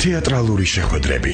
თეატრალური შეხვედრები.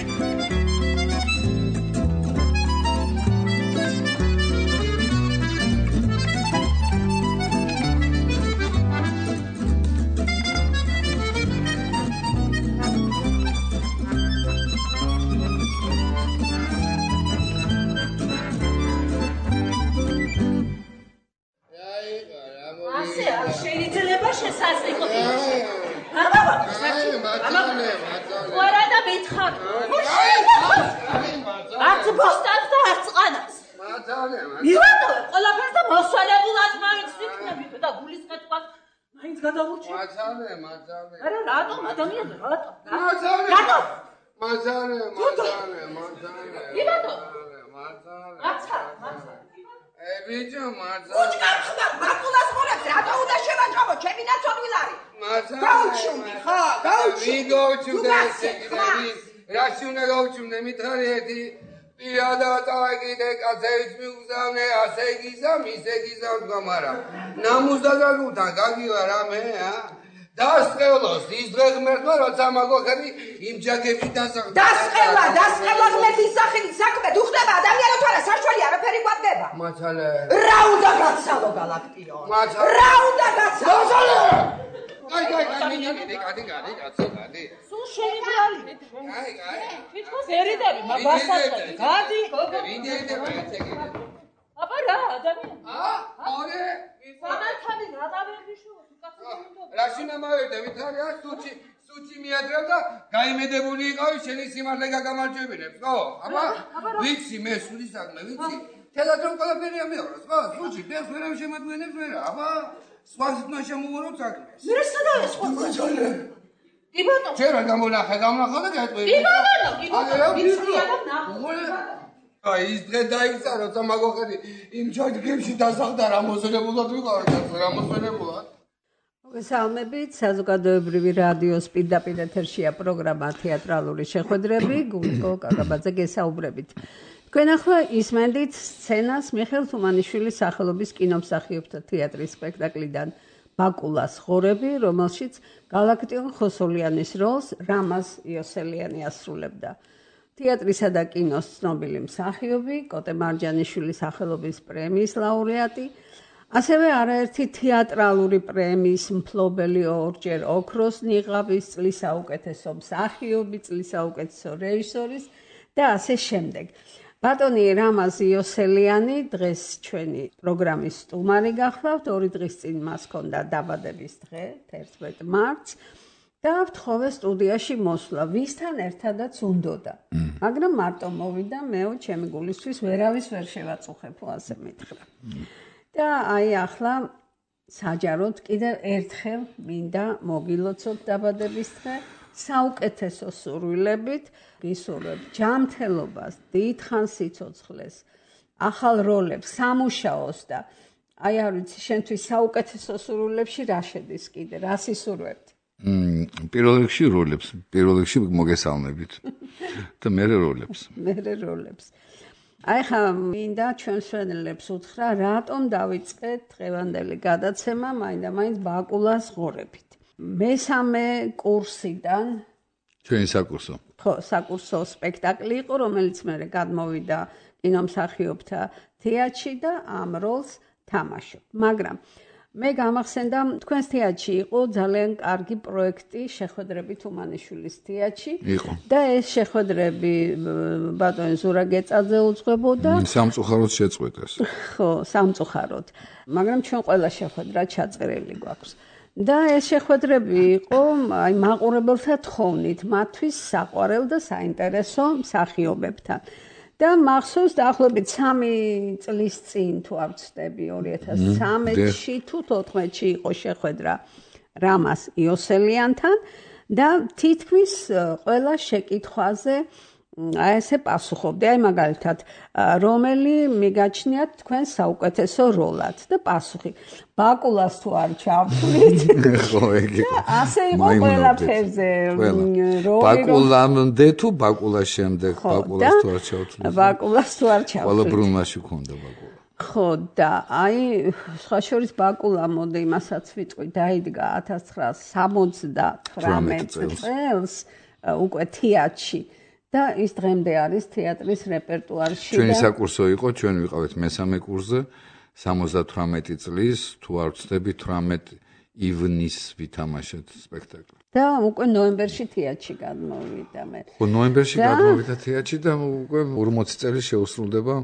მოგესალმებით, საზოგადოებრივი რადიოს პირდაპირ ეთერშია პროგრამა თეატრალური შეხვედრები, გულიკო კაკაბაძე გესაუბრებით. თქვენ ახლა ისმენდით სცენას მიხეილ თუმანიშვილის სახელობის კინომსახიობთა თეატრის სპექტაკლიდან ბაკულას ღორები, რომელშიც გალაქტიონ ხოსოლიანის როლს რამაზ იოსელიანი ასრულებდა. თეატრისა და კინოს ცნობილი მსახიობი, კოტე მარჯანიშვილის სახელობის პრემიის ლაურეატი, ასევე არაერთი თეატრალური პრემიის მფლობელი, ორჯერ ოქროს ნიღაბის, წლის საუკეთესო მსახიობი, წლის საუკეთესო რეჟისორის და ასე შემდეგ. ბატონი რამაზ იოსელიანი დღეს ჩვენი პროგრამის სტუმარი გახლავთ. 2 დღის წინ მას ჰქონდა დაბადების დღე, 11 მარტს და ვთხოვე სტუდიაში მოსვლა, ვისთან ერთადაც უნდოდა. მაგრამ მარტო მოვიდა, მეო ჩემი გულისთვის ვერავის ვერ შევაწუხებო, ასე მითხრა. და აი ახლა საჯაროდ კიდევ ერთხელ მინდა მოგილოცოთ დაბადების დღე, საუკეთესო სურვილებით, გისურვებ ჯანმრთელობას, დიდხანს სიცოცხლეს, ახალ როლებს, სამუშაოს და აი არ ვიცი, შენთვის საუკეთესო სურვილებში რა შედის კიდე, რა სისურვებთ? პირველ რიგში როლებს, პირველ რიგში მოგესალმებით და მერე როლებს. აი ხა მინდა ჩვენს მშენელებს უთხრა, რატომ დავიწყეთ დღევანდელი გადაცემა მაინდა-მაინც ბაკულას ღორებით. მესამე კურსიდან ჩვენი საკურსო. ხო, საკურსო სპექტაკლი იყო, რომელიც მერე გადმოვიდა კინომსახიობთა თეატრში და ამ როლს თამაშობ. მაგრამ მე გამახსენდა, თქვენს თეატრში იყო ძალიან კარგი პროექტი შეხვედრები თუმანიშვილის თეატრში და ეს შეხვედრები ბატონ ზურა გეწაძე უძღვებოდა. სამწუხაროდ შეწყვეტეს. ხო, სამწუხაროდ. მაგრამ ჩვენ ყველა შეხვედრა ჩაწერილი გვაქვს. და ეს შეხვედრები იყო აი მაყურებელთა თხოვნით, მათთვის საყვარელ და საინტერესო მსახიობებთან. და მახსოვს დაახლოებით 3 წლის წინ თუ არ ვცდები 2013-ში თუ 2014-ში იყო შეხვედრა რამაზ იოსელიანთან და თითქმის ყველა შეკითხვაზე აი ესე პასუხობდი. აი მაგალითად, რომელი მიგაჩნიათ თქვენ საუკეთესო როლად და პასუხი ბაკულას თუ არ ჩავთვლით. ხო, ეგ იყო. ასე იყო ყველაფერზე როლი. ბაკულამდე თუ ბაკულას შემდეგ, ბაკულას თუ არ ჩავთვლით. ბაკულას თუ არ ჩავთვლით. ყველა ბრუნვაში ქონდა ბაკულა. ხო და აი სხვა შორის ბაკულა მოდი იმასაც ვიტყვი, დაიდგა 1979 წელს. უკვე თეატრში და ის დღემდე არის თეატრის რეპერტუარში. ჩვენი საკურსო იყო, ჩვენ ვიყავით მესამე კურსზე 78 წლის, თუ არ ვცდები 18 ივნის ვითამაშეთ სპექტაკლი. და უკვე ნოემბერში თეატრში გადმოვიდა მე. ხო, ნოემბერში გადმოვიდა თეატრში და უკვე 40 წელი შეუსრულდება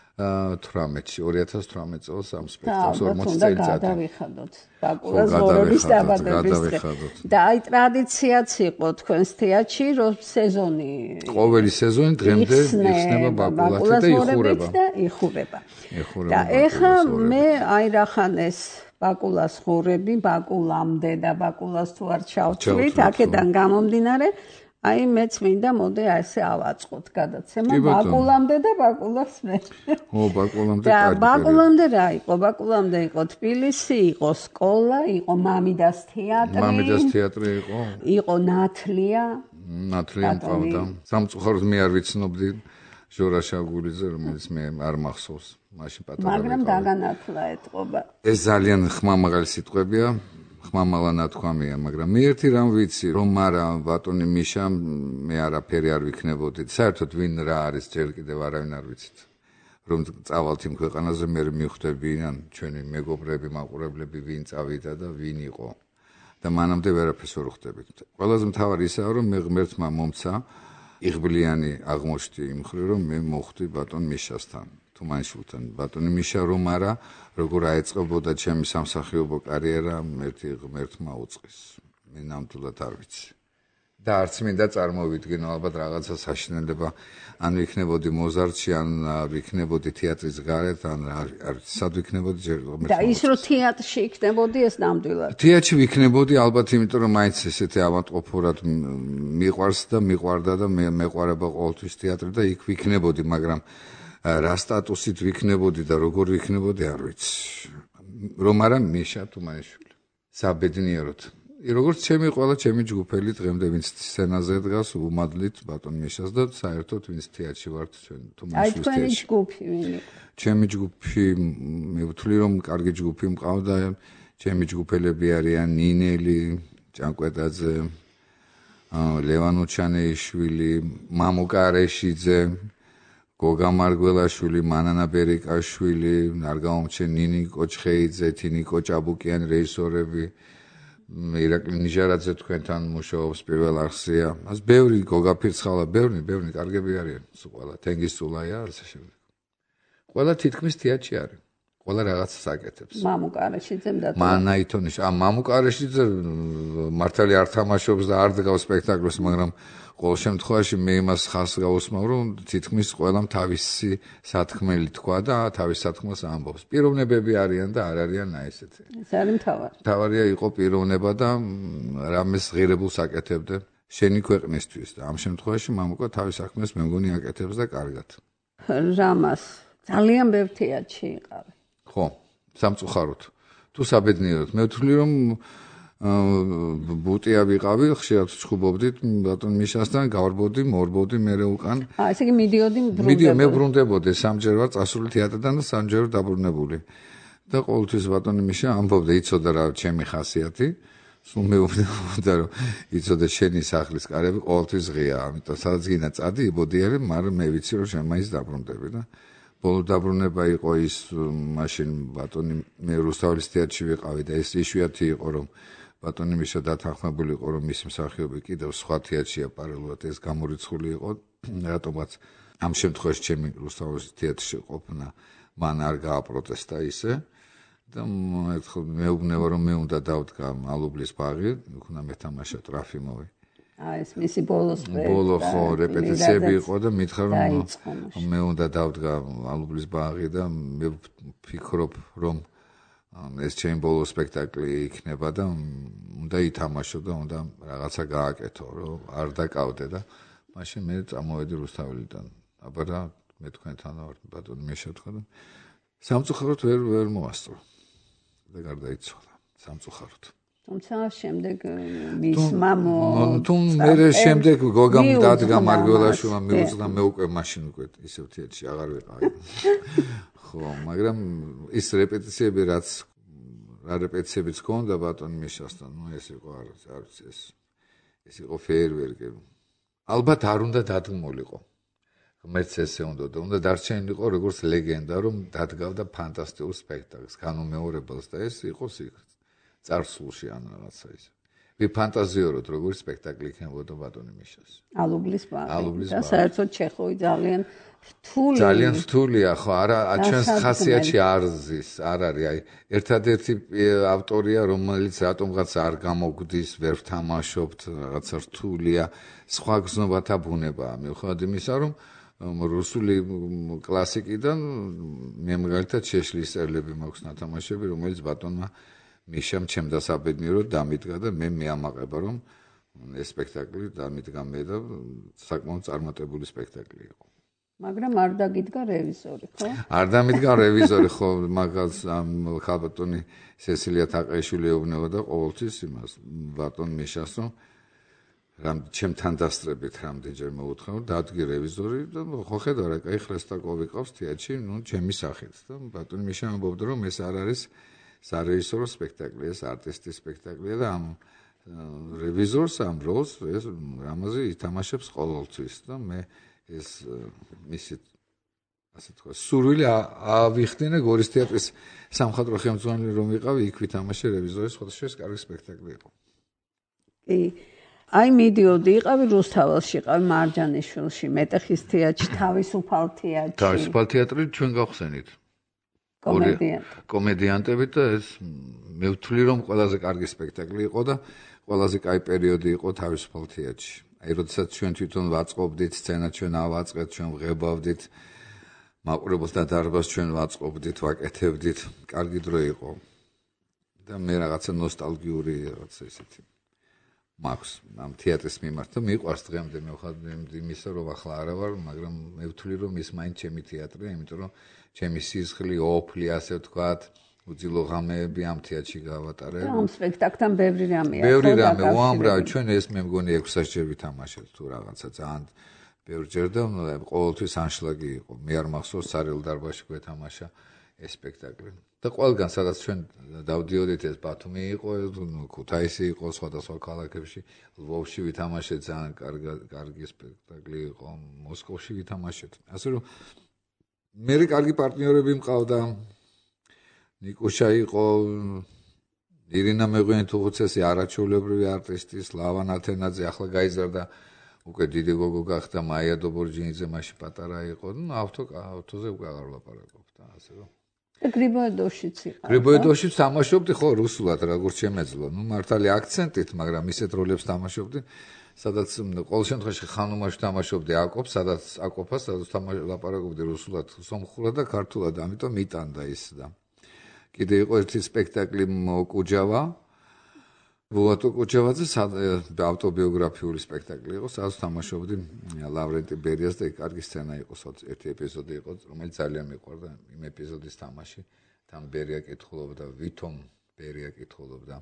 18-ში, 2018 წელს ამ სპექტაკლს 40 წელიწადი. გადავიხადოთ ბაკულას ღორების დაბადების დღე. და აი ტრადიციაც იყო თქვენს თეატრში, რომ სეზონი ყოველი სეზონი დღემდე იხსნება ბაკულათი და იხურება. და ეხა მე აი რახანეს ბაკულას ღორები, ბაკულამდე და ბაკულას თუ არ ჩავთვლით, აქედან გამომდინარე, აი მეც მინდა მოდი ესე ავაწყოთ გადაცემა ბაკულამდე და ბაკულას მე. ო, ბაკულამდე და ბაკულამდე რა იყო? ბაკულამდე იყო თბილისი, იყო სკოლა, იყო მამიდას თეატრი. მამიდას თეატრი იყო. იყო ნათლია. ნათლია მყავდა. სამწუხაროდ მე არ ვიცნობდი ჟორა შაგულიძე, რომელიც მე არ მახსოვს. მაშინ პატარა. მაგრამ დაგანათლა ეთყობა. ეს ძალიან ხმამაღალი სიტყვებია. ხმამაღლა ნათქვამია, მაგრამ მე ერთი რამ ვიცი, რომ არა ბატონი მიშა მე არაფერი არ ვიქნებოდი. საერთოდ ვინ რა არის ჯერ კიდევ არავინ არ ვიცით. რომ წავალთ იმ ქვეყანაზე მე მივხვდები ან ჩვენი მეგობრები, მაყურებლები ვინ წავიდა და ვინ იყო. და მანამდე ვერაფერს ვერ ხვდებით. ყველაზე მთავარი ისაა, რომ მე ღმერთმა მომცა იღბლიანი აღმოჩნდი იმ მხრივ, რომ მე მოხვდი ბატონ მიშასთან. თუმანიშვილთან ბატონი მიშა რომ არა როგორ აეწყებოდა ჩემი სამსახიობო კარიერა ერთი ღმერთმა უწყის მე ნამდვილად არ ვიცი და არც მინდა წარმოვიდგინო ალბათ რაღაცა საშინელება ან ვიქნებოდი მოზარდში ან ვიქნებოდი თეატრის გარეთ ან არ სად ვიქნებოდი ჯერ და ის რომ თეატრში იქნებოდი ეს ნამდვილად თეატრში ვიქნებოდი ალბათ იმიტომ რომ მაინც ესეთი ავადმყოფურად მიყვარს და მიყვარდა და მე მეყვარება ყოველთვის თეატრი და იქ ვიქნებოდი მაგრამ რა სტატუსით ვიქნებოდი და როგორ ვიქნებოდი არ ვიცი. რომ არა მიშა თუმანიშვილი. საბედნიეროდ. როგორც ჩემი ყველა ჩემი ჯგუფელი დღემდე ვინც სცენაზე დგას უმადლით ბატონ მიშას და საერთოდ ვინც თეატრში ვართ ჩვენ თუმანიშვილის თეატრში. აი თქვენი ჯგუფი ვინ იყო? ჩემი ჯგუფი მე ვთვლი რომ კარგი ჯგუფი მყავდა. ჩემი ჯგუფელები არიან ნინელი, ჭანკვეტაძე, ლევან უჩანეიშვილი, მამუკა არეშიძე გოგა მარგველაშვილი, მანანა ბერიკაშვილი, არ გამომჩენ ნინი კოჩხეიძე, თინიკო ჭაბუკიანი რეჟისორები, ირაკლი ნიჟარაძე თქვენთან მუშაობს პირველ არხზეა. მას ბევრი გოგა ფირცხალა, ბევრი კარგები არიან, სულ ყველა თენგისწულაია ასე შემდეგ. ყველა თითქმის თეატრში არის. ყველა რაღაცას აკეთებს. მამუკა არეშიძემ და მანაითონიშ, მამუკა არეშიძე მართალი არ თამაშობს და არ დგავს სპექტაკლს, მაგრამ ყოველ შემთხვევაში მე იმას ხას გავუსმავ, რომ თითქმის ყველამ თავისი სათქმელი თქვა და თავის სათქმელს ამბობს. პიროვნებები არიან და არ არიან აი ესეთი. ეს არის მთავარი. მთავარია იყო პიროვნება და რამეს ღირებულს აკეთებდე შენი ქვეყნისთვის და ამ შემთხვევაში მამუკა თავის საქმეს მე მგონი აკეთებს და კარგად. რამას ძალიან ბევრ თეატრში იყავი. ხო, სამწუხაროდ. თუ საბედნიეროდ მე ვთვლი რომ ბუტია ვიყავი, ხშირად ჩხუბობდით ბატონ მიშასთან, გავარბოდი, მორბოდი მერე უკან. ესე იგი მიდიოდი მე ბრუნდებოდი, სამჯერ ვარ წასული თეატრიდან და სამჯერ დაბრუნებული. და ყოველთვის ბატონი მიშა ამბობდა, იცოდა რა ჩემი ხასიათი, სულ მეუბნებოდა რომ იცოდა შენი სახლის კარები ყოველთვის ღია, ამიტომ სადაც გინდა წადი, იბოდიარე, მაგრამ მე ვიცი რომ შენ მაინც დაბრუნდები და ბოლო დაბრუნება იყო ის მაშინ ბატონი მე რუსთაველის თეატრში ვიყავი და ეს იშვიათი იყო რომ ბატონი მიშა დათანხმებული იყო რომ მისი მსახიობი კიდევ სხვა თეატრშია პარალელურად ეს გამორიცხული იყო რატომაც ამ შემთხვევაში ჩემი რუსთაველის თეატრში ყოფნა მან არ გააპროტესტა ისე და ერთხელ მეუბნება რომ მე უნდა დავდგა ალუბლის ბაღი იქნა მეთამაშა ტრაფიმოვი ეს მისი ბოლო ხო რეპეტიციები იყო და მითხრა რომ მე უნდა დავდგა ალუბლის ბაღი და მე ვფიქრობ რომ ეს ჩემი ბოლო სპექტაკლი იქნება და უნდა ითამაშო და უნდა რაღაცა გააკეთო რომ არ დაკავდე და მაშინ მე წამოვედი რუსთაველიდან აბა რა მე თქვენთან ვარ ბატონი მე შევთქვა და სამწუხაროდ ვერ მოასწრო და გარდაიცვალა სამწუხაროდ თუმცა შემდეგ მისმა თუ მე შემდეგ გოგამ დადგა მარგველაშვილმა მიუძღნა მე უკვე მაშინ უკვე ისევ თეატრში აღარ ვიყავი ხო მაგრამ ის რეპეტიციები რაც რა რეპეტიციებიც ქონდა ბატონ მიშასთან ნუ ეს იყო არ ვიცი ეს იყო ფეიერვერკი ალბათ არ უნდა დადგმულიყო. ღმერთს ესე უნდა დარჩენილიყო როგორც ლეგენდა, რომ დადგავდა ფანტასტიკურ სპექტაკლს, განუმეორებელს და ეს იყოს წარსულში ან რაღაცა ის. ვიფანტაზიოროთ, როგორი სპექტაკლი იქნებოდა ბატონი მიშას. ალუბლის ბაღი. და საერთოდ ჩეხოვი ძალიან რთული. ძალიან რთულია, ხო, არა, ჩვენს ხასიათში არ ზის, არ არის. აი, ერთადერთი ავტორია, რომელიც რატომღაც არ გამოგვდის, ვერ ვთამაშობთ, რაღაცა რთულია, სხვა გზნობათა ბუნებაა. მიუხედავად იმისა, რომ რუსული კლასიკიდან მე მაგალითად შეშლის წერილები მაქვს ნათამაშები, რომელიც ბატონმა მიშამ ჩემ დასაბედნიეროდ დამიდგა და მე მეამაყება, რომ ეს სპექტაკლი დამიდგა მე და საკმაოდ წარმატებული სპექტაკლი იყო. მაგრამ არ დაგიდგა რევიზორი, ხო? არ დამიდგა რევიზორი, ხო, მაგას ხალბატონი სესილია თაყაიშვილი ეუბნებოდა ყოველთვის იმას ბატონ მიშას, რომ ჩემთან დასწრებით რამდენჯერ მოუთხა, რომ დადგი რევიზორი და ხო ხედავ რა, კაი ხრესტაკოვი ყავს თეატრში, ჩემი სახით და ბატონი მიშა ამბობდა, რომ ეს არ არის სარეჟისორო სპექტაკლი, ეს არტისტის სპექტაკლია და ამ რევიზორს ამ როლს ეს რამაზე ითამაშებს ყოველთვის და მე ეს მისი ასე თქვა სურვილი ავიხდინე გორის თეატრის სამხატვრო ხელმძღვანელი რომ ვიყავი, იქ ვითამაშე რევიზორის, ხოთაშეს კარგი სპექტაკლი იყო. კი. აი მიდიოდი, იყავი რუსთაველში, იყავი მარჯანიშვილში, მეტეხის თეატრში, თავისუფალ თეატრში. თავისუფალ თეატრი ჩვენ გავხსენით. კომედიანტები და ეს მე ვთვლი რომ ყველაზე კარგი სპექტაკლი იყო და ყველაზე კაი პერიოდი იყო თავისუფალ თეატრში. აი როდესაც ჩვენ თვითონ ვაწყობდით სცენა, ჩვენ ავაწყეთ, ჩვენ ვღებავდით მაყურებელს და დარბაზს ჩვენ ვაწყობდით, ვაკეთებდით, კარგი დრო იყო. და მე რაღაცა ნოსტალგიური რაღაცა ისეთი მაქვს ამ თეატრის მიმართ და მიყვარს დღემდე მივხვდები იმისა რომ ახლა არა ვარ, მაგრამ მე ვთვლი რომ ის მაინც ჩემი თეატრია, იმიტომ რომ ჩემი სისხლი, ოფლი, ასე ვთქვათ, უძილო ღამეები ამ თეატრში გავატარე. და ამ სპექტაკლთან ბევრი რამეა. ბევრი რამე, უამრავი, ჩვენ ეს მე მგონი 600 ჯერ ვითამაშეთ თუ რაღაცა ძალიან ბევრჯერ და ყოველთვის ანშლაგი იყო. მე არ მახსოვს სარიელ დარბაზში გვეთამაშა ეს სპექტაკლი. და ყველგან სადაც ჩვენ დავდიოდით, ეს ბათუმი იყო, ქუთაისი იყო, სხვადასხვა ქალაქებში, ლვოვში ვითამაშეთ, ძალიან კარგი სპექტაკლი იყო, მოსკოვში ვითამაშეთ. ასე რომ მე კარგი პარტნიორები მყავდა. ნიკუშა იყო, ირინა მეღვინეთუხუცესი, არაჩვეულებრივი არტისტი, სლავან ათენაძე, ახლა გაიზარდა, უკვე დიდი გოგო გახდა, მაია დობორჯინიძე, მაშინ პატარა იყო. ავტოზე უკვე აღარ ვლაპარაკობ და ასე რომ. გრიბოედოშიც იყო. გრიბოედოშიც თამაშობდი, ხო, რუსულად, როგორც შემეძლო. მართალი აქცენტით, მაგრამ ისეთ როლებს თამაშობდი, სადაც ყოველ შემთხვევაში ხანუმაში თამაშობდი აკოპს, სადაც ლაპარაკობდი რუსულად, სომხურად და ქართულად, ამიტომ მიტანდა ის და კიდე იყო ერთი სპექტაკლი კუჯავა, ბულატო კუჯავაძე, ავტობიოგრაფიული სპექტაკლი იყო, სადაც თამაშობდი ლავრენტი ბერიას და კარგი სცენა იყო, ერთი ეპიზოდი იყო, რომელიც ძალიან მიყვარდა იმ ეპიზოდის თამაში, თან ბერია კითხულობდა, ვითომ ბერია კითხულობდა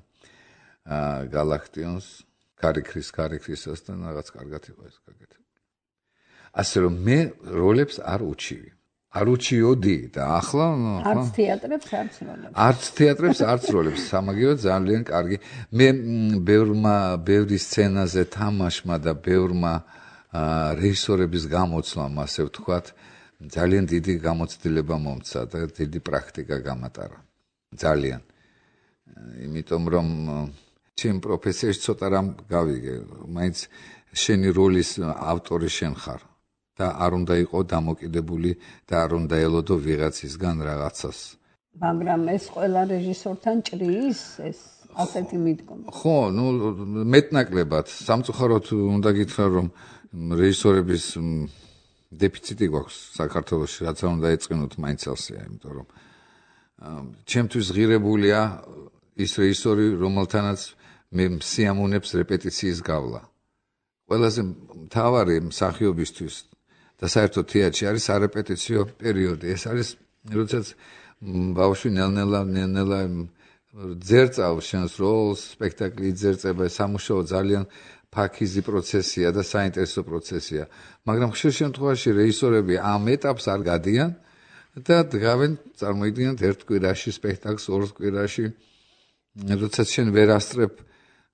გალაქტიონს, კარიქრისასთან რაღაც კარგად იყო ეს გაკეთებული. ასე რომ მე როლებს არ უჩივი. არ უჩიოდი და ახლა არც თეატრებს, არც როლებს. არც თეატრებს, არც როლებს, სამაგიეროდ ძალიან კარგი. მე ბევრი სცენაზე თამაშმა და ბევრმა რეჟისორების გამოცვლამ, ასე ვთქვათ, ძალიან დიდი გამოცდილება მომცა და დიდი პრაქტიკა გამატარა. ძალიან. იმიტომ რომ ჩემ პროფესიაში ცოტა რამ გავიგე, მაინც შენი როლის ავტორი შენ ხარ. და არ უნდა იყო დამოკიდებული და არ უნდა ელოდო ვიღაცისგან რაღაცას. მაგრამ ეს ყველა რეჟისორთან ჭრის ეს ასეთი მიდგომა. ხო, მეტნაკლებად სამწუხაროდ უნდა გითხრა რომ რეჟისორების დეფიციტი გვაქვს საქართველოში, რაც არ უნდა ეწყინოთ მაინც ასეა, იმიტომ რომ ჩემთვის ღირებულია ის რეჟისორი, რომელთანაც მე მსიამოვნებს რეპეტიციის გავლა. ყველაზე მთავარი მსახიობისთვის და საერთოდ თეატრში არის სარეპეტიციო პერიოდი. ეს არის როდესაც ბავშვი ნელ-ნელა ძერწავს შენს როლს, სპექტაკლი იძერწება, სამუშაო ძალიან ფაქიზი პროცესია და საინტერესო პროცესია. მაგრამ ხშირ შემთხვევაში რეჟისორები ამ ეტაპს არ გადიან და დგავენ, წარმოიდგინეთ ერთ კვირაში სპექტაკლს, ორ კვირაში, როდესაც შენ ვერ ასწრებ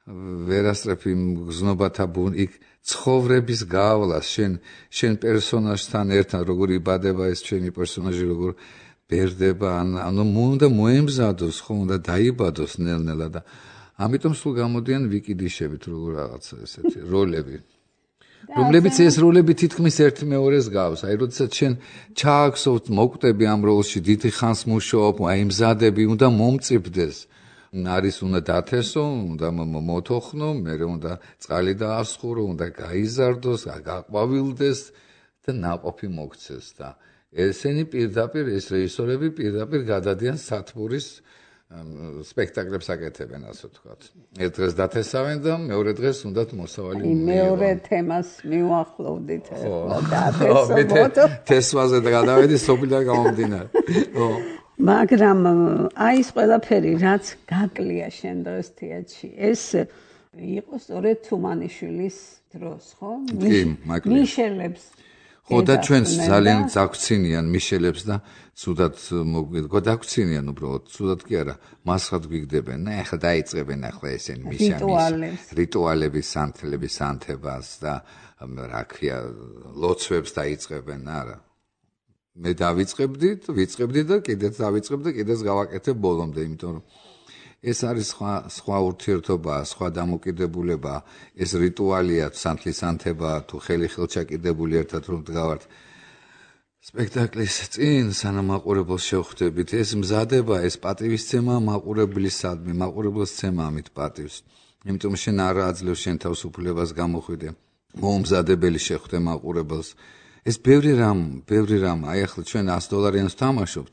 ვერასწრებ იმ გზნობათა იქ ცხოვრების გავლას შენ პერსონაჟთან ერთად როგორ იბადება ეს ჩვენი პერსონაჟი როგორ ბერდება ანუ უნდა მოემზადოს ხო უნდა დაიბადოს ნელ-ნელა და ამიტომ სულ გამოდიან ვიკიდიშები თუ როგორ რაღაცა ესეთი როლები რომლებიც ეს როლები თითქმის ერთი მეორეს გავს აი როდესაც შენ ჩააქვსო მოკვდები ამ როლში დიდი ხანს მუშაობ აი მზადები უნდა მომწიფდეს არის უნდა დათესო, უნდა მოთოხნო, მერე უნდა წყალი დაასხურო, უნდა გაიზარდოს, გაყვავილდეს და ნაყოფი მოგცეს და ესენი პირდაპირ ეს რეჟისორები პირდაპირ გადადიან სათბურის სპექტაკლებს აკეთებენ ასე ვთქვათ. ერთ დღეს დათესავენ და მეორე დღეს უნდათ მოსავალი მიიღონ. მეორე თემას მივახლოვდით და თესვაზე და გადავედი სოფლიდან გამომდინარე. მაგრამ აი ეს ყველაფერი რაც გაკლია შენ დღეს თეატრში ეს იყო სწორედ თუმანიშვილის დროს ხო? მიშელებს ხო და ჩვენს ძალიან ძაგვრცინიან მიშელებს და ცუდად გადაგვრცინიან უბრალოდ ცუდად კი არა მასხად გვიგდებენ და ახლა დაიწყებენ ახლა ესენი მიშამის რიტუალების სანთლების სანთებას და რა ქვია ლოცვებს დაიწყებენ არა მე ვიწყებდი და კიდეც დავიწყებ და კიდეც გავაკეთებ ბოლომდე, იმიტომ რომ ეს არის სხვა ურთიერთობა, სხვა დამოკიდებულება, ეს რიტუალია, სანთლის ანთება, თუ ხელჩაკიდებული ერთად რომ დგავართ სპექტაკლის წინ, სანამ მაყურებელს შევხვდებით, ეს მზადება, ეს პატივისცემა მაყურებლისადმი, მაყურებელსცემა ამით პატივს. იმიტომ შენ არ აძლევს შენ თავისუფლებას გამოხვიდე, მომზადებელი შეხვდე მაყურებელს. ეს ბევრი რამ, აი ახლა ჩვენ $100 თამაშობთ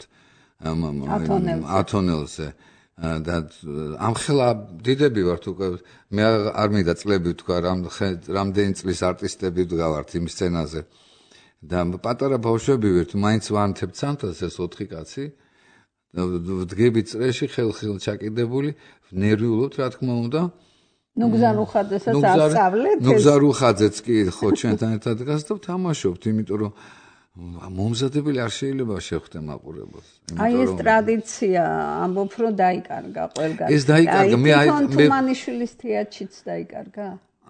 ათონელზე და ამხელა დიდები ვართ უკვე მე არ მინდა წლები თქვა რამდენი წლის არტისტები ვდგავართ იმ სცენაზე და პატარა ბავშვები ვართ მაინც ვანთებ ცანთას ეს 4 კაცი ვდგები წრეში ხელ ჩაკიდებული ნერვიულობთ რა თქმა უნდა ნუ გზარუხაძესაც ასწავლეთ ნუ გზარუხაძეც კი ხო ჩვენთან ერთად დგას და ვთამაშობთ იმიტომ რომ მომზადებელი არ შეიძლება შეხვდე მაყურებელს აი ეს ტრადიცია ამბობ რომ დაიკარგა ყველგან ეს დაიკარგა მე თუმანიშვილის თეატრშიც დაიკარგა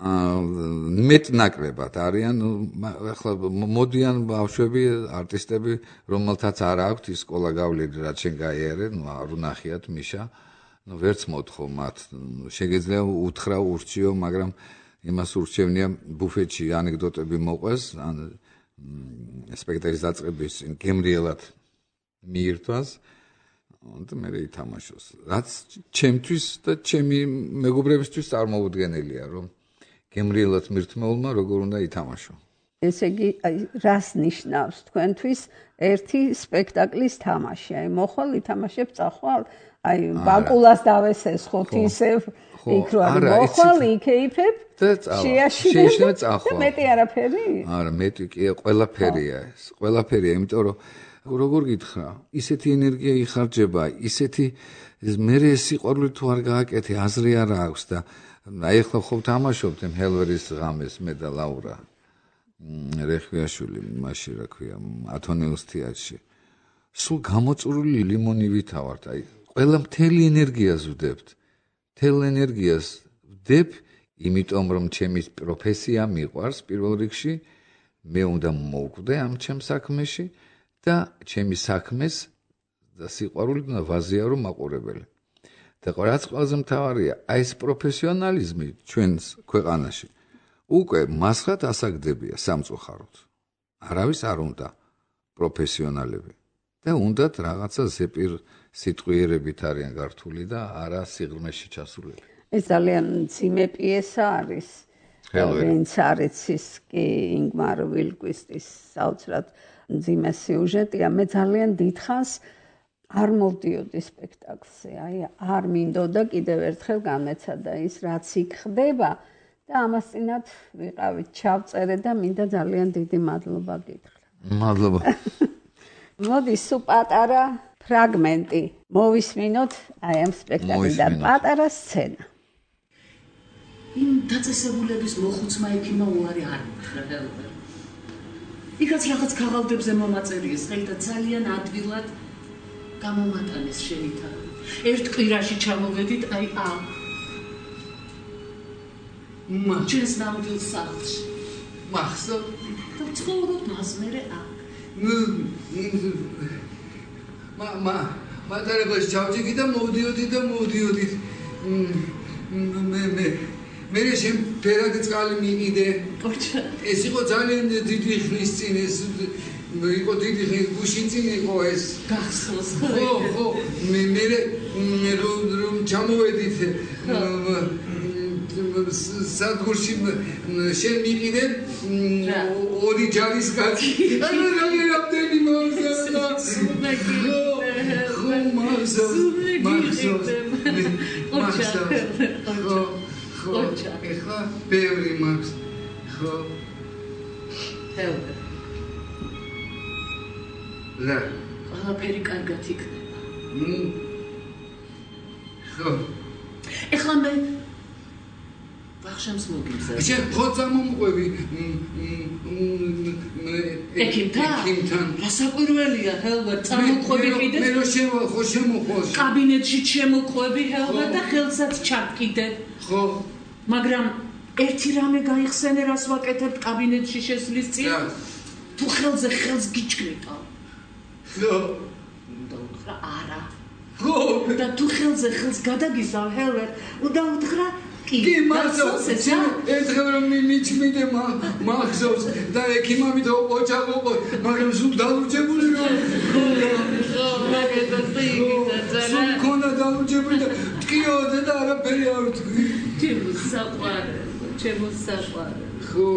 მეტნაკლებად არიან ახლა მოდიან ბავშვები არტისტები რომელთაც არ აქვთ ის სკოლა გავლილი რაც შენ გაიარე ნუ არ უნახიათ მიშა ну ვერც მოთხო მათ შეგეძლია უთხრა ურჩიო მაგრამ იმას ურჩევნია ბუფეტში ანეკდოტები მოყვეს ან სპექტაკლის დაწყების გემრიელად მიირთვას და მე ითამაშოს რაც ჩემთვის და ჩემი მეგობრებისთვის წარმოუდგენელია რომ გემრიელად მირთმეულმა როგორ უნდა ითამაშო ესე იგი რას ნიშნავს თქვენთვის ერთი სპექტაკლის თამაში აი მოხვალ ითამაშებ წახვალ აი ბაკულას დავესესხოთ ისევ იქ რო არის მოხვალ იქეიფებ შეაშინე წახვალ მეტი არაფერი არა მეტი კი ყველაფერია ეს ყველაფერია იმიტომ რომ როგორ გითხრა ისეთი ენერგია იხარჯება ისეთი მე ეს სიყვარული თუ არ გააკეთე აზრი არ აქვს და აი ახლა ხო თამაშობთ იმ ჰელვერის ღამეს მე და ლაურა რეხვიაშვილი მაშინ რა ქვია ათონელის თეატრში სულ გამოწურული ლიმონი ვითავართ აი ყველა მთელი ენერგიას ვდებთ მთელ ენერგიას ვდებ იმიტომ რომ ჩემი პროფესია მიყვარს პირველ რიგში მე უნდა მოვკვდე ამ ჩემ საქმეში და ჩემი საქმეს და სიყვარული უნდა ვაზიარო მაყურებელი და რაც ყველაზე მთავარია აი ეს პროფესიონალიზმი ჩვენს ქვეყანაში უკვე მასხად ასაგდებია სამწუხაროდ არავის არ უნდა პროფესიონალები და უნდათ რაღაცა ზეპირ სიტყვიერებით არიან გართული და არა სიღრმეში ჩასულები ეს ძალიან მძიმე პიესა არის ვინც არიცის კი ინგმარ ვილკვისტის საოცრად მძიმე სიუჟეტია მე ძალიან დიდხანს არ მოვდიოდი სპექტაკლზე აი არ მინდოდა კიდევ ერთხელ განმეცადა ის რაც იქ ხდება და ამას წინათ ვიყავით ჩავწერე და მინდა ძალიან დიდი მადლობა გითხრა მადლობა მოდი სულ პატარა ფრაგმენტი მოვისმინოთ აი ამ სპექტაკლიდან პატარა სცენა იმ დაწესებულების მოხუცმა ექიმა უარი არ უთხრა იქაც რაღაც ქაღალდებზე მომაწერიეს ხელი და ძალიან ადვილად გამომატანეს შენითა ერთ კვირაში ჩამოვედით აი ამ ჩენს ნამდვილ სახლში. მახსოვს? და ცხოვრობ მას მერე აქ. მატარებელს ჩავჭიქი და მოვდიოდი. მე შენ ფერადი წყალი მიიდე. ოჩა. ეს იყო ძალიან დიდი ხნის წინ ეს იყო დიდი ხნის გუშინ წინ იყო ეს. გახსოვს ხო, მე რომ ჩამოვედით სადგურში შენ მიიყიდე ორი ჯარისკაცი. რამდენი მოვზა. ოჩა. ეხლა ბევრი მაქვს. ხო. ჰელვე. რა. ყველაფერი კარგად იქნება. ხო. ეხლა მე ვახშამს მოგიმზადე. შენ ხო წამომყვები ექიმთან. რა საკვირველია, ჰელვე, წამოყვები კიდე. მე რო შემოხვას. კაბინეტში შემოყვები, ჰელვე და ხელსაც ჩაფკიდე. ხო. მაგრამ ერთი რამე გაიხსენე, რას ვაკეთებ კაბინეტში შესვლის წინ? თუ ხელს გიჩქრიტო. ხო. უნდა უთხრა არა. ხო. და თუ ხელს გადაგიზავ, ჰელვე, უნდა უთხრა კი, მახსოვს ერთხელ რომ მიჩმიდე მახსოვს და ექიმამით ოჭაყო, მაგრამ სულ დაურჩებული რომ სულ ქონა დაურჩებული და ტკიოდა და არაფერი არ ვთქვი. ჩემო საყვარე. ხო.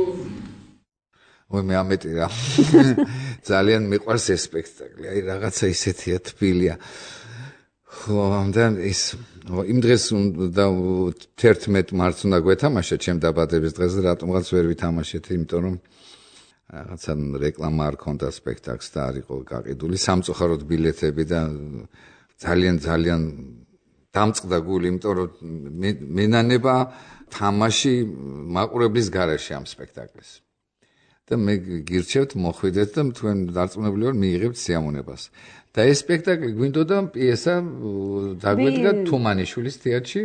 ой მე ამეტი რა. ძალიან მიყვარს ეს სპექტაკლი. აი რაღაცა ისეთია თბილია. ხო, და ის იმ დღეს და 11 მარტს უნდა გვეთამაშა ჩემ დაბადების დღეზე, რატომღაც ვერ ვითამაშეთ, იმიტომ რომ რაღაცა რეკლამა არ ქონდა სპექტაკლს და არ იყო გაყიდული. სამწუხაროდ ბილეთები და ძალიან დამწყდა გული, იმიტომ რომ მენანება თამაში მაყურებლის გარეშე ამ სპექტაკლის. და მე გირჩევთ, მოხვიდეთ და თქვენ დარწმუნებული ვარ მიიღებთ სიამოვნებას. და ეს სპექტაკლი გვინდოდა პიესა დაგვედგა თუმანიშვილის თეატრში.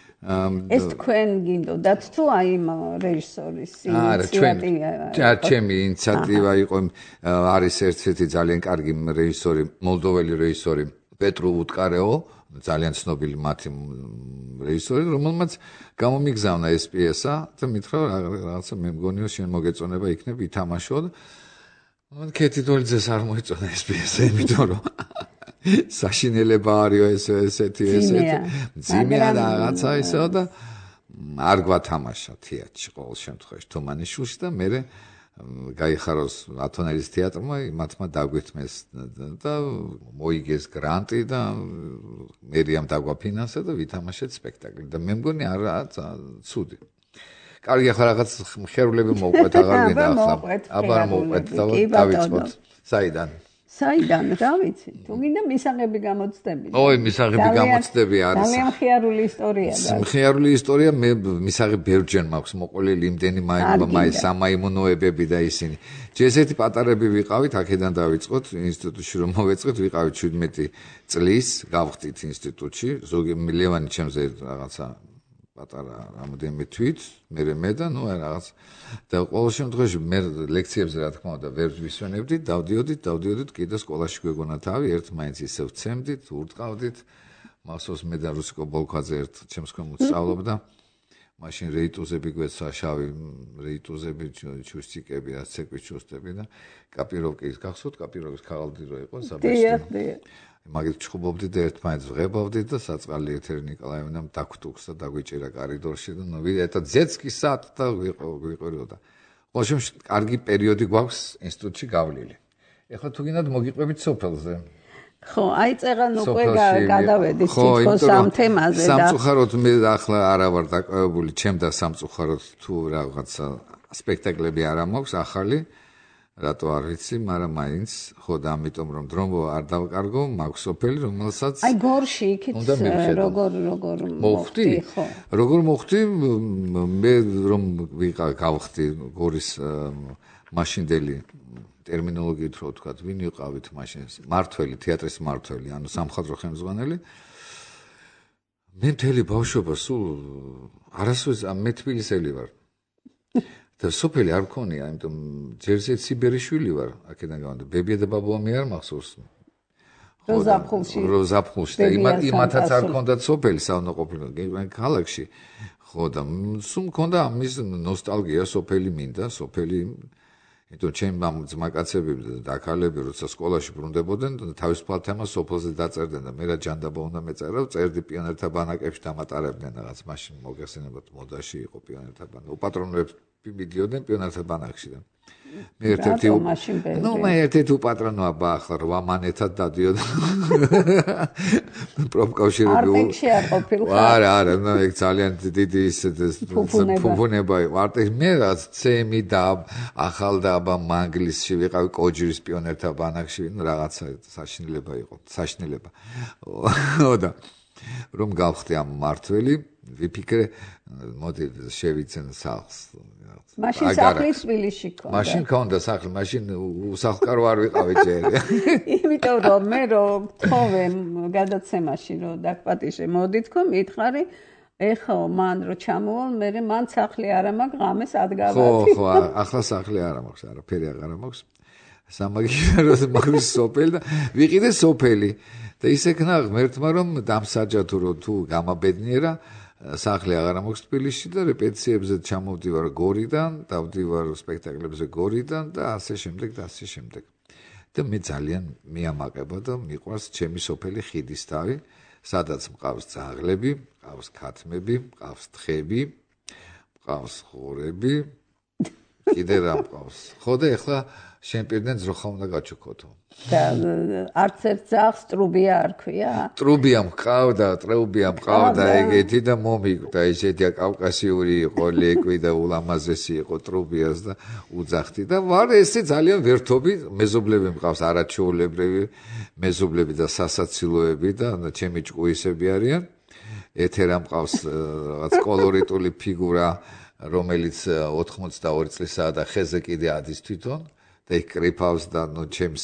ეს თქვენ გინდოდათ თუ აი იმ რეჟისორის ინიციატივა? ჩემი ინიციატივა იყო. არის ერთ-ერთი ძალიან კარგი რეჟისორი, მოლდოველი რეჟისორი პეტრუ უტკარეო, ძალიან ცნობილი მათი რეჟისორი, რომელმაც გამომიგზავნა ეს პიესა და მითხრა რაღაცა მე მგონია შენ მოგეწონება იქნებ ითამაშო. კეთი დოლიძეს არ მოეწონა ეს პიესა, იმიტომ რომ საშინელება არისო ესეთი ძიმეა და რაღაცა ისო და არ გვათამაშა თეატრში ყოველ შემთხვევაში თუმანიშვილში და მე გაიხაროს ათონელის თეატრმა მათმა დაგვეთმეს და მოიგეს გრანტი და მერიამ დაგვაფინანსა და ვითამაშეთ სპექტაკლი და მე მგონი არა ცუდი. კარგი, ახლა რაღაც ხერულები მოვყვეთ, აღარ მინდა ახლა. აბა მოვყვეთ და დავიწყოთ. საიდან, რა ვიცი, თუ გინდა მისაღები გამოცდები. ой, მისაღები გამოცდები არის. ძალიან მხიარული ისტორია. მხიარული ისტორია, მე მისაღები ბევრჯერ მაქვს მოყოლილი იმდენი სამაიმუნოებები და ისინი. ესეთი პატარები ვიყავით, აქედან დავიწყოთ, ინსტიტუტში რომ მოვეწყეთ, ვიყავით 17 წლის, გავხდით ინსტიტუტში, ზოგი ლევანი ჩემზე რაღაცა პატარა რამოდენიმე თვით, მე და ნუ რაღაც და ყოველ შემთხვევაში მე ლექციებზე რა თქმა უნდა ვერ ვისვენებდით, დავდიოდით, კიდე სკოლაში გვეგონა თავი, ერთმანეთს ისე ვცემდით, ურტყავდით. მახსოვს მე და რუსიკო ბოლქვაძე ერთ ჩემს ქვემოთ სწავლობდა. მაშინ რეიტუზები გვეცა, შავი რეიტუზები, ჩუსტიკები, ცეკვის ჩუსტები და კაპიროვკის გახსოვთ, კაპიროვის ქაღალდი რო იყო საბეჭდი. მაგით ჩხუბობდით და ერთმანეთს ვღებავდით და საწყალი ეთერი ნიკოლაევნამ დაგტუქს და დაგვიჭირა კარიდორში და ნუ ვიდეთ ზეცკი საათ და ვიყურებოდა. ყოველ შემთხვევაში კარგი პერიოდი გვაქვს ინსტიტუტში გავლილი. ეხლა თუ გინდათ მოგიყვებით სოფელზე. ხო, აი წერან უკვე გადავედით თითქოს ამ თემაზე და სამწუხაროდ მე ახლა არა ვარ დაკავებული ჩემ და სამწუხაროდ თუ რაღაცა სპექტაკლები არ მაქვს ახალი. რატო არ ვიცი, მაგრამ მაინც ხო და ამიტომ რომ დრომბო არ დავკარგო, მაქვს სოფელი, რომელსაც აი გორში იქით როგორ მოხდი? როგორ მოხდი? მე რომ გავხდი გორის მაშინდელი ტერმინოლოგიით რო ვთქვათ, ვინ იყავით მაშინ? მართველი, თეატრის მართველი, ანუ სამხატვრო ხელმძღვანელი. მე მთელი ბავშვობა სულ არასოდეს მე თბილისელი ვარ. და სოფელი არ მქონია, იმიტომ ჯერ სიბერიშვილი ვარ, აქედან გავანდა. ბებია და ბაბუა მე არ მახსოვს. როზაფხულში და იმათაც არ მქონდათ სოფელი საუნო ყოფილა ქალაქში. ხო და სულ მქონდა ამის ნოსტალგია სოფელი მინდა, სოფელი იმიტომ ჩემ ძმაკაცები და აქალები როცა სკოლაში ბრუნდებოდნენ თავისუფალ თემას სოფელზე დაწერდნენ და მე რა ჯანდაბა უნდა მეწერა წერდი პიონერთა ბანაკებში დამატარებდნენ რაღაც მაშინ მოგეხსენებათ მოდაში იყო პიონერთა ბანაკი უპატრონოებს მიდიოდნენ პიონერთა ბანაკში და მე ერთ-ერთი უპატრონოა ახლა 8 მანეთად დადიოდა პროფკავშირები არტექში არ ყოფილიყო არა ეგ ძალიან დიდი ფუფუნება იყო არტექში მე რაც ცემი და ახალდაბა მანგლისში ვიყავი კოჯრის პიონერთა ბანაკში რაღაცა საშინელება იყო საშინელება და რომ გავხდი ამ მართველი ვიფიქრე მოდი შევიცენ სახლს მაშინ სახლი თბილისში ქონდა მაშინ ქონდა სახლი მაშინ უსახლკარო არ ვიყავი ჯერ იმიტომ რომ მე რომ თხოვე გადაცემაში რომ დაგპატიშე მოდი თქო მითხარი ეხო მან რო ჩამოვალ მე მან სახლი არა მაქვს ღამეს ადგავათი ხო ახლა სახლი არა მაქვს არაფერი აღარ მაქვს სამაგიეროდ მაქვს სოფელი და ვიყიდე სოფელი და ისე ქნა ღმერთმა რომ დამსაჯა თუ გამაბედნიერა სახლი აღარ მაქვს თბილისში და რეპეტიციებზე ჩამოვდივარ გორიდან, დავდივარ სპექტაკლებზე გორიდან და ასე შემდეგ და ასე შემდეგ. და მე ძალიან მიამაყება და მიყვარს ჩემი სოფელი ხიდისთავი, სადაც მყავს ძაღლები, მყავს ქათმები, მყავს თხები, მყავს ხორები. კიდე რა მყავს. ხო და ეხლა შენ პირდენ ძროხა უნდა გაჩუქოთო. და არც ერთ ძაღლს ტრუბია არ ქვია? ტრუბია მყავდა, ტრუბია მყავდა ეგეთი და მომიკვდა ესეთია კავკასიური იყო, ლეკვი და ულამაზესი იყო ტრუბიას და უძახთი და ვარ ესე ძალიან ვერთობი, მეზობლები მყავს არაჩვეულებრივი, მეზობლები და სასაცილოები და ჩემი ჭკუისები არიან. ეთერა მყავს რაღაც კოლორიტული ფიგურა, რომელიც 82 წლისაა და ხეზე კიდე ადის თვითონ. და იკრიფავს და ჩემს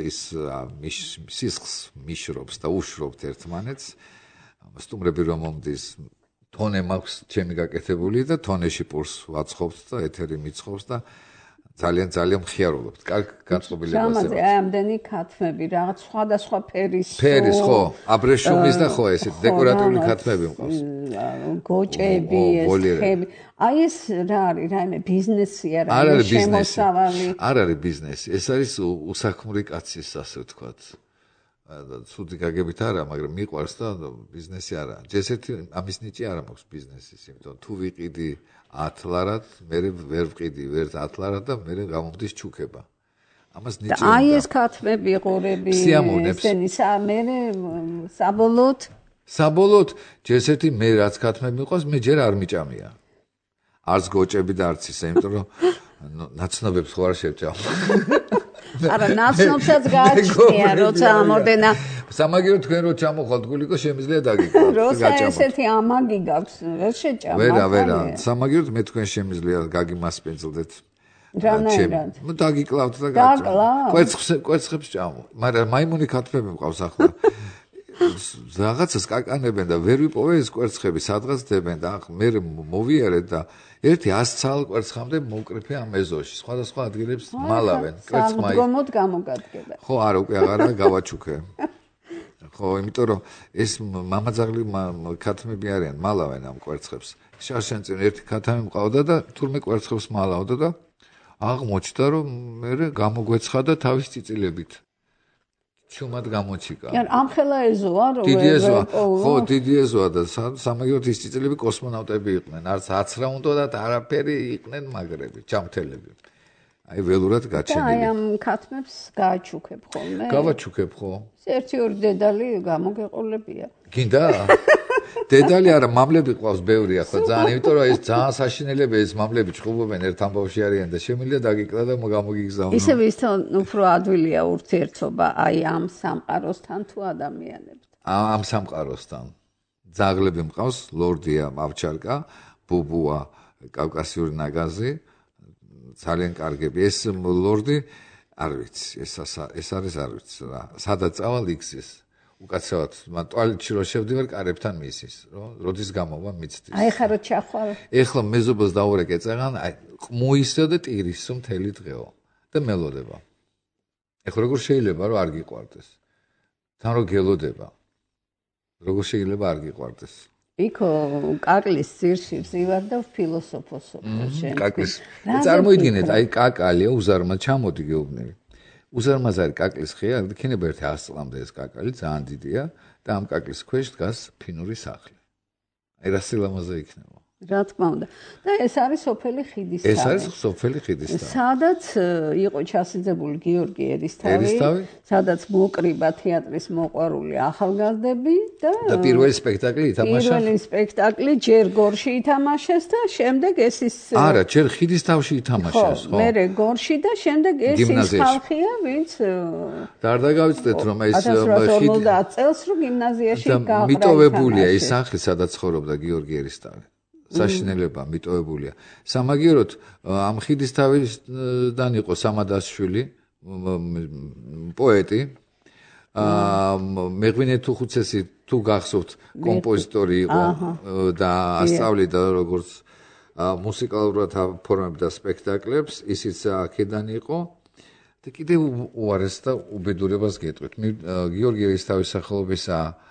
სისხლს მიშრობს და უშრობთ ერთმანეთს. სტუმრები რომ მომდის, თონე მაქვს ჩემი გაკეთებული და თონეში პურს ვაცხობთ და ეთერი მიცხობს და ძალიან მხიარულობთ. კარგ განწყობილებას ემოციებს. ამაზე ამდენი ქათმები, რაღაც სხვადასხვა ფერის ხო, აბრეშუმის და ხო ესეთ დეკორატიული ქათმები მყავს. გოჭები, თხები. აი ეს რა არის, რაიმე ბიზნესია რა, შემოსავალი. არ არის ბიზნესი, ეს არის უსაქმური კაცის ასე ვთქვათ. ცუდი გაგებით არა, მაგრამ მიყვარს და ბიზნესი არა. ჯესეთი ამის ნიჭი არა მაქვს ბიზნესის, იმიტომ თუ ვიყიდი 10 ლარად, მე ვერ ვყიდი ვერ 10 ლარად და მე გამომდის ჩუქება. ამას ნიჭი უნდა. აი ეს ქათმები, ღორები, ესენი მე საბოლოოდ ჯესეთი მე რაც ქათმები მიყვარს, მე ჯერ არ მიჭამია. არც გოჭები და არც ისე, იმიტომ რომ ნაცნობებს ხო არ შევჭამ. არა, ნაცნობსაც გააჩნია, როცა ამოდენა. სამაგირო თქვენ რო ჩამოხვალთ გულიკო, შემიძლია დაგიკლავთ. როცა ესეთი ამაგი გაქვს, ვერ შეჭამ. ვერა, სამაგირო მე თქვენ შემიძლია გაგიმასპინძლდეთ. რანაირად? ნუ დაგიკლავთ და გაჭამ. კვერცხებს ჭამო. მაგრამ მაიმუნი ქათმები მყავს ახლა. რაღაცას კაკანებენ და ვერ ვიპოვე ეს კვერცხები, სადღაც დებენ და მე მოვიარეთ და ერთი 100 ცალ კვერცხამდე მოვკრიფე ამ ეზოში, სხვადასხვა ადგილებს მალავენ, კვერცხმაი. საგდგომოდ გამოგადგება. ხო, არა, უკვე აღარა გავაჩუქე. ხო, იმიტომ რომ ეს მამაძაღლი ქათმები არიან, მალავენ ამ კვერცხებს. შარშანწინ ერთი ქათამი მყავდა და თურმე კვერცხებს მალავდა და აღმოჩნდა რომ მე გამოგვეცხადა თავის წიწილებით. ჩუმად გამოჩიკა. ამხელა ეზოა რომ ხო, დიდი ეზოა და სამაგიეროდ ის წიწილები კოსმონავტები იყვნენ. არც აცრა უნდა და არაფერი იყვნენ მაგრები, ჯამთელები. აი ველურად გაჩენილი. აი ამ ქათმებს გააჩუქებ ხოლმე? გავაჩუქებ ხო? ერთი ორი დედალი გამოგეყოლებია. გინდა? დედალი არა, მამლები ყავს ბევრი ახლა ძალიან, იმიტომ რომ ეს ძალიან საშინელებია, ეს მამლები ჭხუბობენ ერთ ამბავში არიან და შემიძლია დაგიკლა და გამოგიგზავნო. ისე ვისთან უფრო ადვილია ურთიერთობა აი ამ სამყაროსთან თუ ადამიანებთან? ამ სამყაროსთან. ძაღლები მყავს, ლორდია ავჩარკა, ბუბუა კავკასიური ნაგაზი, ძალიან კარგები. ეს ლორდი არ ვიცი, ეს არის არ ვიცი რა. სადაც წავალ იქს ეს უკაცრავად მან ტუალეტში რო შევდივარ კარებთან მისის რომ როდის გამოვა მიცდის აი ხარო ჩახვალ ეხლა მეზობელს დაურეკ ეწეღან აი ყმუისო და ტირისო მთელი დღეო და მელოდება ეხლა როგორ შეიძლება რომ არ გიყვარდეს თან რო გელოდება როგორ შეიძლება არ გიყვარდეს იქო კაკლის ძირში ვზივარ და ფილოსოფოსობ შენ კაკლის წარმოიდგინეთ აი კაკალია უზარმა ჩამოდი გეუბნები უზარმაზ არის კაკლის ხე აქ იქნება ერთი 100 წლამდე ეს კაკალი ძალიან დიდია და ამ კაკლის ქვეშ დგას ფინური სახლი აი რა სილამაზე იქნება რა თქმა უნდა და ეს არის სოფელი ხიდისთავი ეს არის სოფელი ხიდისთავი სადაც იყო ჩასიძებული გიორგი ერისთავი სადაც მოკრიბა თეატრის მოყვარული ახალგაზრდები და პირველი სპექტაკლი ითამაშა პირველი სპექტაკლი ჯერ გორში ითამაშეს და შემდეგ ეს ის არა ჯერ ხიდისთავში ითამაშეს ხო მერე გორში და შემდეგ ეს ის ხალხია ვინც და არ დაგავიწყდეთ რომ ეს 1950 წელს რო გიმნაზიაში გაყრა მიტოვებულია ის სახლი სადაც ცხოვრობდა გიორგი ერისთავი საშინელება მიტოვებულია. სამაგიეროდ ამ ხიდისთავიდან იყო სამადასშვილი პოეტი. მეღვინე თუხუცესი თუ გახსოვთ კომპოზიტორი იყო და ასწავლიდა როგორც მუსიკალურად აფორმებდა სპექტაკლებს, ისიც აქედან იყო. და კიდევ უარეს და უბედურებას გეტყვით. გიორგი ერისთავის სახელობის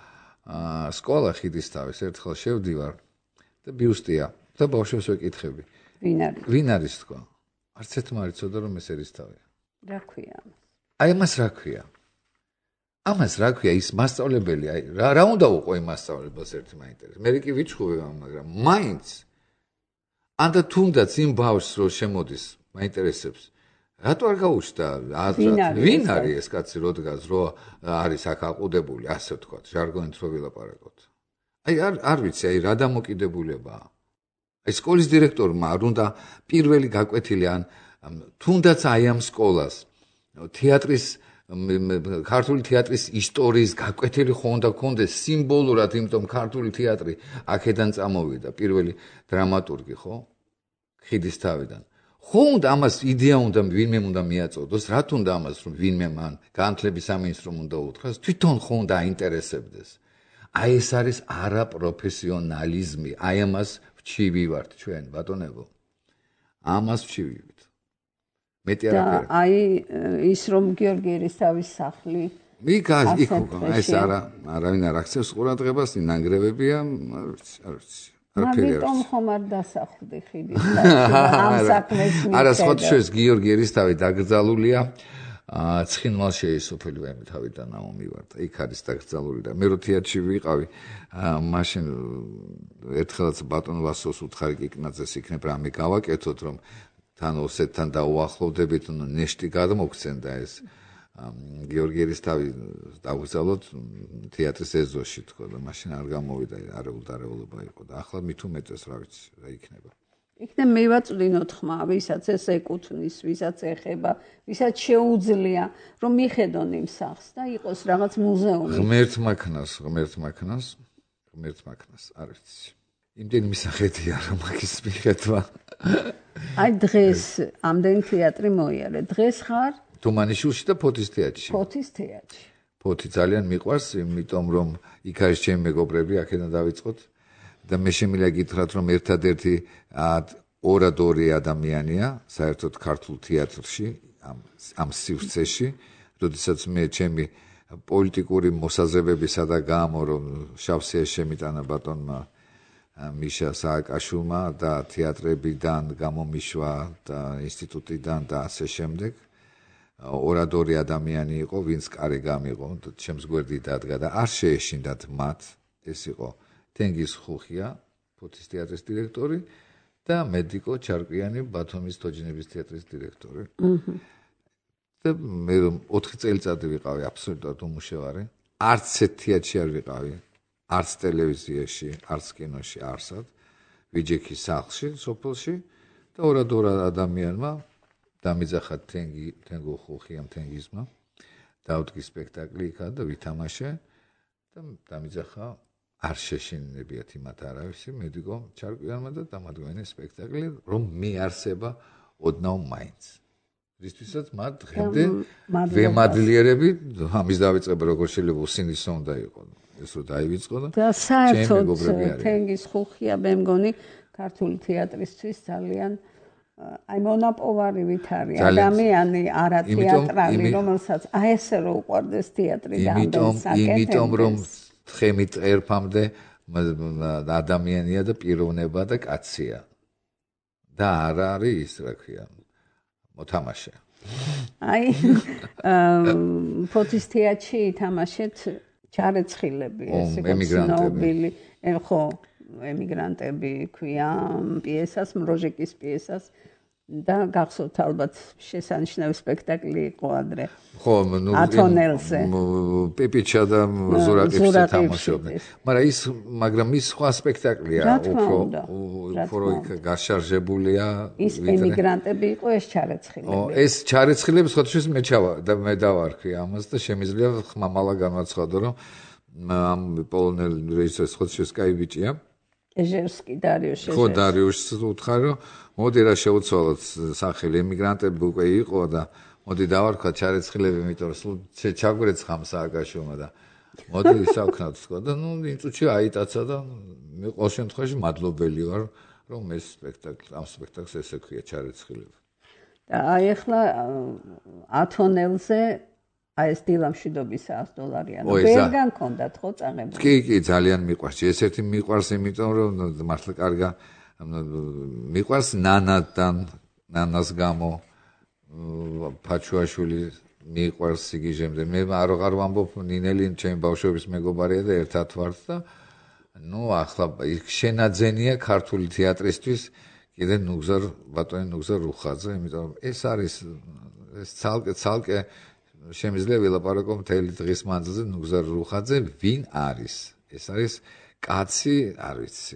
სკოლა ხიდისთავის ერთხელ შევდივარ. და ბიუსტია და ბავშვებს ვეკითხები. ვინ არის თქვა? არც ერთმა არ იცოდა რომ ეს ერისთავია. რა ქვია? აი მას რა ქვია? ამას რა ქვია ის მასწავლებელი? აი რა უნდა უყო იმ მასწავლებელს ერთი მაინტერესებს. მე კი ვიჩხუბე მაგრამ მაინც ანდა თუნდაც იმ ბავშვს რო შემოდის მაინტერესებს. რატო არ გაუჩნდა აზრად ვინ არის ეს კაცი რო დგას რო არის აქ აყუდებული ასე ვთქვათ ჟარგონით რო ვილაპარაკოთ. აი არ ვიცი, აი რა დამოკიდებულებაა. აი სკოლის დირექტორმა არ უნდა პირველი გაკვეთილი ან თუნდაც აი ამ სკოლას თეატრის ქართული თეატრის ისტორიის გაკვეთილი ხო უნდა ქონდეს სიმბოლურად, იმიტომ ქართული თეატრი აქედან წამოვიდა, პირველი დრამატურგი ხო? ხიდისთავიდან. ხო უნდა ამას იდეა უნდა ვინმე უნდა მიაწოდოს, რა თუნდა ამას რომ ვინმე მან განათლების სამინისტრომ უნდა უთხრას, თვითონ ხო უნდა აინტერესებდეს. აი ეს არის არაპროფესიონალიზმი. აი ამას ვჩივი ვართ ჩვენ, ბატონებო. ამას ვჩივივით. მეტი არაფერი. აი ის რომ გიორგი ერისთავის სახლი იქ ეს არავინ არ აქცევს ყურადღებას, ნანგრევებია, არ ვიცი. ამიტომ ხომ არ დასახლდი ხიდისთავში ამ საქმეს მიხედავ. არა, სხვათა შორის გიორგი ერისთავი დაკრძალულია ცხინვალში სოფელი ვემი თავიდან ამომივარ და იქ არის დაკრძალული და მე რო თეატრში ვიყავი მაშინ ერთხელაც ბატონ ვასოს უთხარი კიკნაძეს იქნებ რამე გავაკეთოთ რომ თან ოსეთთან დაუახლოვდებით ნეშტი გადმოგცენდა ეს გიორგი ერისთავი დაგზავნოთ თეატრის ეზოში თქო და მაშინ არ გამოვიდა არეულობა იყო და ახლა მით უმეტეს რა ვიცი რა იქნება იქნებ მივაწვდინოთ ხმა, ვისაც ეს ეკუთვნის, ვისაც ეხება, ვისაც შეუძლია, რომ მიხედონ იმ სახლს და იყოს რაღაც მუზეუმი. ღმერთ მაქნას, არ ვიცი. იმდენი მისახედია რომ მაგის მიხედვა. აი დღეს ამდენი თეატრი მოიარე. დღეს ხარ თუმანიშვილში და ფოთის თეატრში. ფოთი ძალიან მიყვარს, იმიტომ რომ იქ არის ჩემი მეგობრები, აქედან დავიწყოთ. და მე შემიძლია გითხრათ რომ ერთადერთი ორადორი ადამიანია საერთოდ ქართულ თეატრში ამ სივრცეში, როდესაც მე ჩემი პოლიტიკური მოსაზრებებისა და გამო რომ შავსია შემიტანა ბატონმა მიშა სააკაშვილმა და თეატრებიდან გამომიშვა და ინსტიტუტიდან და ასე შემდეგ ორადორი ადამიანი იყო, ვინც კარი გამიღო, ჩემს გვერდით დადგა და არ შეეშინდათ მათ, ეს იყო თენგიზ ხუხია, ფოთის თეატრის დირექტორი და მედიკო ჩარკვიანი, ბათუმის თოჯინების თეატრის დირექტორი. და მე 4 წელიწადი ვიყავი აბსოლუტურად უმუშევარი. არც ერთ თეატრში არ ვიყავი, არც ტელევიზიაში, არც კინოში, არსად. ვიჯექი სახლში, სოფელში და ორადორ ადამიანმა დამიძახა თენგო ხუხიამ თენგიზმა. დავდგი სპექტაკლი იქა და ვითამაშე და დამიძახა არ შეშინებიათ იმათ არავისი მედიკო ჩარკვიანმა და დამადგმენე სპექტაკლი რომ მიარსება ოდნავ მაინც რისთვისაც მათ დღემდე ვემადლიერები ამის დავიწყება როგორ შეიძლება უსინდისო უნდა იყო ეს რომ დაივიწყო და საერთოდ თენგის ხუხია მე მგონი ქართული თეატრისთვის ძალიან აი მონაპოვარი ვით არის ადამიანი არა თეატრალი რომელსაც აი ესე რო უყვარდეს თეატრი და იმიტომ რომ თხემით ერფამდე ადამიანია და პიროვნება და კაცია და არ არის ის რა ქვია მოთამაშე აი ფოთის თეატრში ითამაშეთ ჩარეცხილები ესე ცნობილი ხო ემიგრანტები ქვია პიესას მროჟეკის პიესას და გახსოვთ ალბათ შესანიშნავი სპექტაკლი იყო ადრე ხო ნუ ათონელზე პეპიჩა და ზურაყიფს თამაშობდნენ მაგრამ ის სხვა სპექტაკლია უფრო გაშარჟებულია ის ემიგრანტები იყო ეს ჩარეცხილები ეს ჩარეცხილები სხვათაშორის მე დავარქვი ამას და შემიძლია ხმამალა განვაცხადო რომ ამ პოლონელ რეჟისორს სხვათაშორის კაი ბიჭია ეჟერსკი დარიუშ ხო დარიუშს უთხარი რომ მოდი რა შევცვალოთ სახელი ემიგრანტები უკვე იყო და მოდი დავარქვა ჩარეცხილები იმიტომ რომ სულ ჩაგვერეთ ხამ სააგაშომა და მოდი ისავქნათ თქო და ნუ იმ წუთში აიტაცა და მე ყოველ შემთხვევაში მადლობელი ვარ რომ ეს ამ სპექტაკლს ესე ქვია ჩარეცხილები და აი ახლა ათონელზე აი ეს დილამშვიდობის $100 ვერგან ქონდათ ხო წაღებული კი ძალიან მიყვარს ეს ერთი მიყვარს იმიტომ რომ მართლა კარგა მიყვარს ნანას გამო ფაჩუაშვილი მიყვარს სიგიჟემდე მე არ ვამბობ ნინელი ჩემი ბავშვობის მეგობარია და ერთად ვართ და ნუ ახლა შენაძენია ქართული თეატრისთვის კიდე ბატონი ნუგზარ რუხაძე იმიტომ რომ ეს არის ეს ცალკე შემიძლია ვილაპარაკო მთელი დღის მანძილზე ნუგზარ რუხაძე ვინ არის ეს არის კაცი არ ვიცი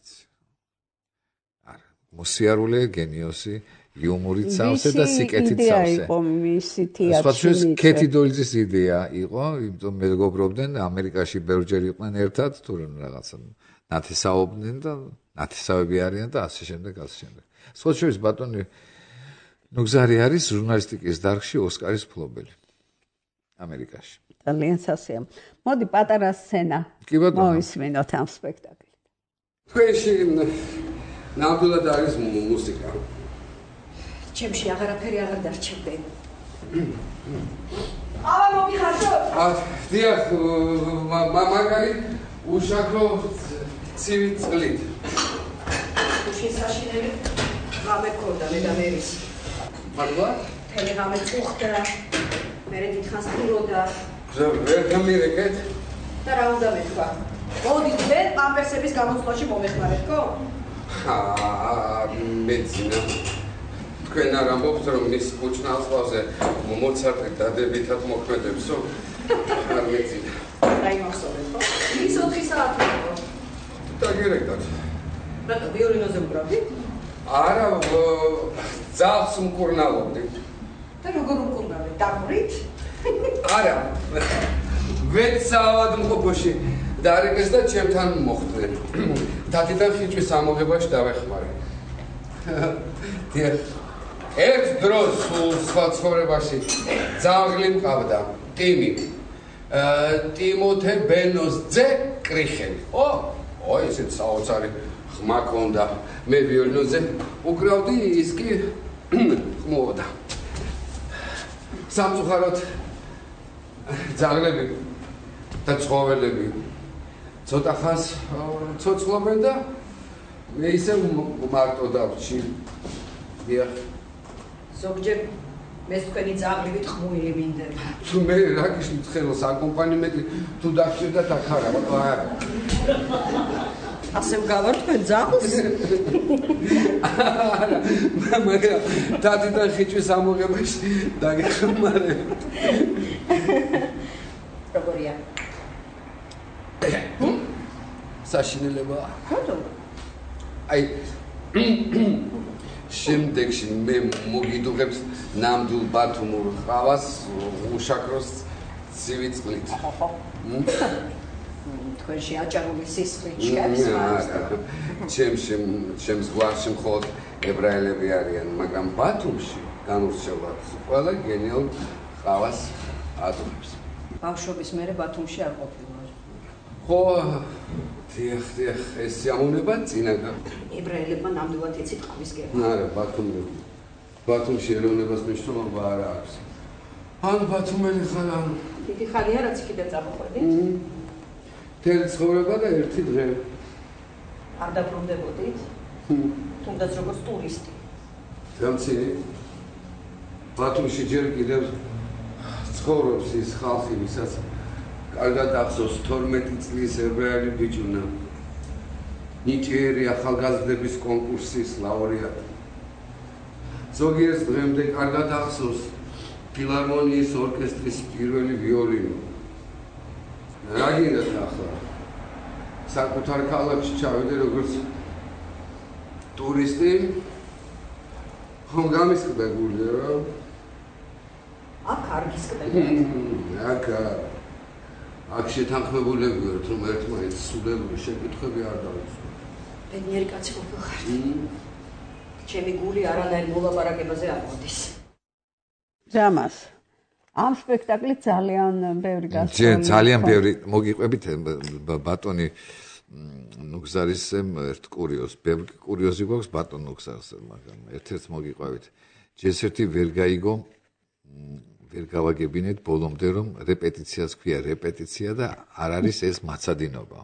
მოსიარულე გენიოსი იუმორით სავსე და სიკეთით სავსე იყო მისი თეატრის კეთი დოლიძის იდეა იყო იმიტომ მეგობრობდნენ ამერიკაში ბევრჯერ იყვნენ ერთად თუ რაღაცა ნათესაობდნენ და ნათესავები არიან და ასე შემდეგ სხვაშორის ბატონი ნუგზარი არის ჟურნალისტიკის დარგში ოსკარის მფლობელი ამერიკაში ძალიან სასია მოდი პატარა სცენა მოვისმინოთ ამ სპექტაკლით თქვენში ნამდვილად არის მუსიკა ჩემში აღარაფერი აღარ დარჩებდე დიახ მაგარი უშაქრო ცივი წყლით შესაშინელი ღამე ქონდა მე და მერის მადლობა თელი ღამე წუხდა მერე დიდხანს ფუროდა ვერ გამირეკეთ და რა უნდა მეთქვა მოდით მე პამპერსების გამოსვლაში მომეხმარეთ ხო მეცინა თქვენ არ ამბობთ რომ მის კუჩნალსლავზე მოცარტი დადებითად მოქმედებსო არ მეცინა დაიმახსოვრეთ ხო ის 4 საათი იყო დაგირეკდათ რატო ვიოლინოზე უკრავდი არა ძალს მკურნალობდი და როგორ უკურნალე დაგვრით არა ვეცავადმყოფოში დარიგეს და ჩემთან მოხვდნენ თათიდან ხიჭვის ამოღებაში დავეხმარე ერთ დროს სხვა ცხოვრებაში ძაღლი მყავდა ტიმი ტიმოთე ბენოს ძე კრიხელი ო ესეც საოცარი ხმა ქონდა მე ვიოლინოზე უკრავდი ის კი ხმოვდა სამწუხაროდ ძაღლები და ცხოველები ცოტა ხანს ცოცხლობენ და მე ისე მარტო დავრჩი დიახ ზოგჯერ მეც თქვენი ძაღლივით ხმუილი მინდება თუ მე რა გიშმთხელოს აკომპანიმენტი თუ დაგჭირდათ აქ არა ასე ვგავარ თქვენ ძაღლს მაგრამ თათიდან ხიჭვის ამოღებაში დაგეხმარე როგორია საშინელება ხოდო აი შემდეგში მე მოგიდუღებს ნამდვილ ბათუმურ ყავას უშაქროს ცივი წყლით თქვენში აჭარული სისხლით შეაქვს ჩემს გვარში მხოლოდ ებრაელები არიან მაგრამ ბათუმში განურჩევლად ყველა გენიალ ყავას ატომებს. ბავშვობის მერე ბათუმში არ ყოფილა. ხო, დიახ, ეს ამონება წინა ებრაელებმა ნამდვილად იცით ყავის გება. არა, ბათუმში ეროვნებას მნიშვნელობა არ აქვს. ან ბათუმელი ხარ, ან დიდი ხანია რაც კიდე წამოყვედით? მთელი ცხოვრება და ერთი დღე. არ დაბრუნდებოდით? თუნდაც როგორც ტურისტი. გამცინი ბათუმში ჯერ კიდევ ცხოვრობს ის ხალხი, ვისაც კარგად ახსოვს 12 წლის ებრაელი ბიჭუნა. ნიჭიერი ახალგაზრდების კონკურსის ლაურეატი. ზოგიერთს დღემდე კარგად ახსოვს ფილარმონიის ორკესტრის პირველი ვიოლინო. რა გინდათ ახლა? საკუთარ ქალაქში ჩავიდე როგორც ტურისტი. ხომ გამისკდა გული რა? აქ არ გისკდა. აქ შეთანხმებულები ვართ, რომ ერთმანეთს სულებული შეკითხვები არ დავიცვათ. ბედნიერი კაცი ყოფილხარ. ჩემი გული არანაირ მოლაპარაკებაზე არ მოდის. ჯამას. ამ სპექტაკლით ძალიან ბევრი გასწავლილი. ძალიან ბევრი მოგიყვებით ბატონი ნუგზარის ერთ ბევრი კურიოზი გვაქვს ბატონ ნუგზარზე, მაგრამ ერთ-ერთს მოგიყვებით. ჯესერთი ვერ გაიგო, ვერ გავაგებინეთ ბოლომდე, რომ რეპეტიციას ქვია რეპეტიცია და არ არის ეს მაცადინობა.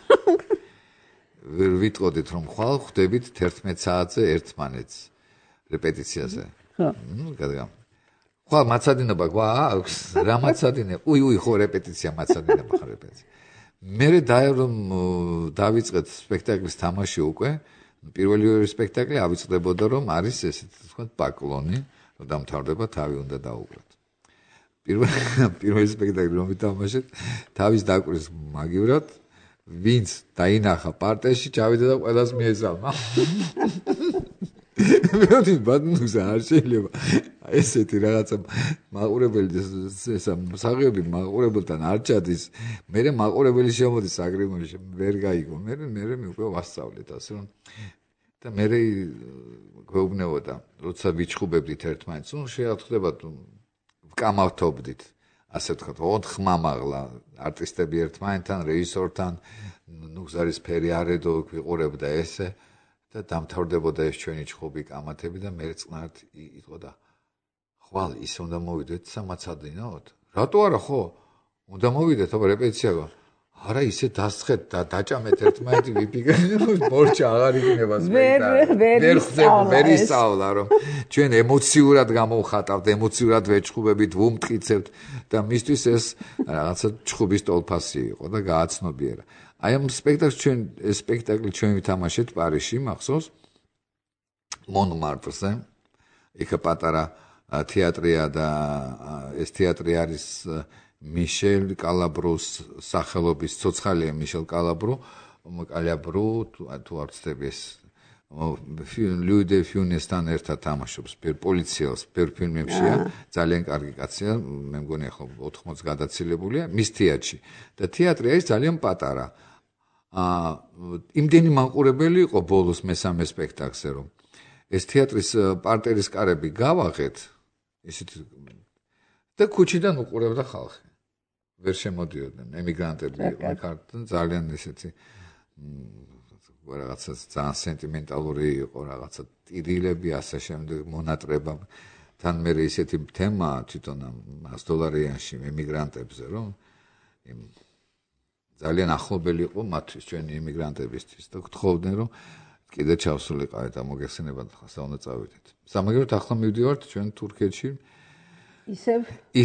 ვერ ვიტყოდით, რომ ხვალ ხვდებით 11 საათზე ერთმანეთს რეპეტიციაზე. ხო. ხვალ მაცადინობა გვაქვს? რა მაცადინე? უი, ხო, რეპეტიცია მაცადინება ხარ რეპეტიცია. მე რომ დავიწყეთ სპექტაკლის თამაში უკვე, პირველი ორი სპექტაკლი ავიწყდებოდა, რომ არის ესეთი თქვა ბაკლონი, რომ დამთავრდება, თავი უნდა დაუკლოთ. პირველი სპექტაკლი რომ ვითამაშეთ, თავის დაკვრის მაგივრად, ვინც დაინახა პარტიაში, ჩავიდა და ყველას მიესალმა. მეოდი ბატონს არ შეიძლება ესეთი რაღაცა მაყურებელი ესა მსახიობი მაყურებელთან არ ჩადის, მე მაყურებელი შემოდის აგრიმოში, ვერ გაიგო. მე უკვე ვასწავლეთ ასე რომ და მე გვეუბნებოდა, როცა ვიჩხუბებდით ერთმანეთს, შეახდება ვკამავთობდით, ასე ვთქვათ, ოთხ ხმამაღლა არტისტები ერთმანეთთან, რეჟისორთან, ნუგზარის ფერი არედო ვიყურებდა ესე და დამთავრდებოდა ეს ჩვენი ჩხუბი კამათები და მე წყნარად იტყოდა ხვალ ის უნდა მოვიდეთ სამაცადინოთ? რატო არა ხო? უნდა მოვიდეთ, აბა რეპეტიცია გა. არა ისე დასწრეთ და დაჭამეთ ერთმანეთი ვიფიქრეთ, მორჩა აღარ იქნება ვერ ისწავლა, რომ ჩვენ ემოციურად გამოვხატავთ, ემოციურად ვეჩხუბებით, ვუმტკიცებთ და მისთვის ეს რაღაცა ჩხუბის ტოლფასი იყო და გააცნობიერა. აი ამ სპექტაკლი ჩვენ ვითამაშეთ პარიზში, მახსოვს? მონმარტრზე. იქ პატარა თეატრია და ეს თეატრი არის მიშელ კალაბროს სახელობის ცოცხალია მიშელ კალაბრო თუ არ ვცდები ეს ლუი დე ფიუნესთან ერთად თამაშობს პოლიციელს ბევრ ფილმებშია ძალიან კარგი კაცია მე მგონი ახლა 80 გადაცილებულია მის თეატრში და თეატრი არის ძალიან პატარა იმდენი მაყურებელი იყო ბოლოს მესამე სპექტაკლზე რომ ეს თეატრის პარტერის კარები გავაღეთ ისეთი და ქუჩიდან უყურებდა ხალხი ვერ შემოდიოდნენ ემიგრანტები იყვნენ ქართლიდან ძალიან ესეთი რაღაცა ძალიან სენტიმენტალური იყო რაღაცა ტირილები ასე შემდეგ მონატრება თან მე ისეთი თემა თვითონ $100-იანში ემიგრანტებზე რომ ძალიან ახლობელი იყო მათთვის ჩვენი ემიგრანტებისთვის და გთხოვდნენ რომ კიდე ჩავსულიყავით ამ მოგეხსენებათ ხასა უნდა წავიდეთ. სამაგიეროდ ახლა მივდივართ ჩვენ თურქეთში ისევ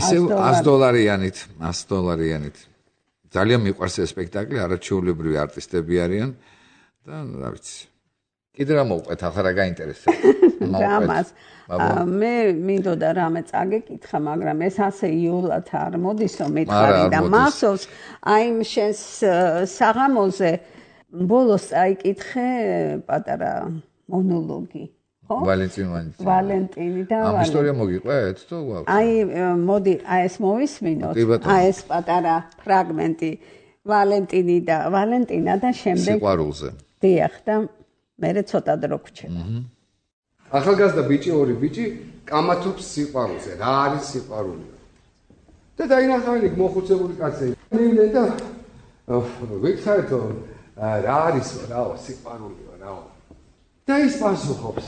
$100-იანით. ძალიან მიყვარს ეს სპექტაკლი, არაჩვეულებრივი არტისტები არიან და რა ვიცი. კიდე რა მოვყვეთ, ახლა რა გაინტერესებს? რამას. მე მინდოდა რამე წაგეკითხა, მაგრამ ეს ასე იულად არ მოდისო მითხარი და მახსოვს აი შენს საღამოზე ბოლოს წაიკითხე პატარა მონოლოგი. ვალენტინი და ამ ისტორია მოგიყვეთ თუ გვაქვს? აი მოდი აი ეს მოვისმინოთ. აი ეს პატარა ფრაგმენტი ვალენტინა და შემდეგ სიყვარულზე. დიახ და მე ცოტა დრო გრჩება. ახალგაზრდა ბიჭი, ორი ბიჭი კამათობს სიყვარულზე, რა არის სიყვარული. და დაინახავენ მოხუცებული კაცები. მივიდნენ და ვიქცარეთო რა არისო, რაო, სიყვარულიო, რაო. და ის პასუხობს.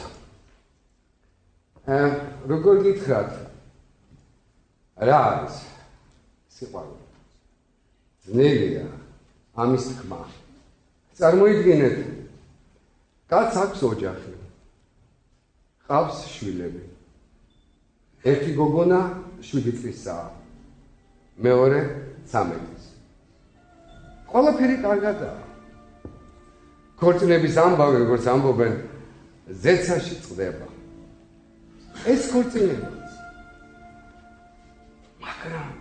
როგორ გითხრათ? რა არის სიყვარული? ძნელია ამის თქმა. წარმოიდგინეთ, კაცს აქვს ოჯახი. ყავს შვილები. ერთი გოგონა 7 წლისაა. მეორე 13 წლის. ყველაფერი კარგადაა. ქორწინების ამბავი, როგორც ამბობენ, ზეცაში წყდება. ეს ქორწინებაც. მაგრამ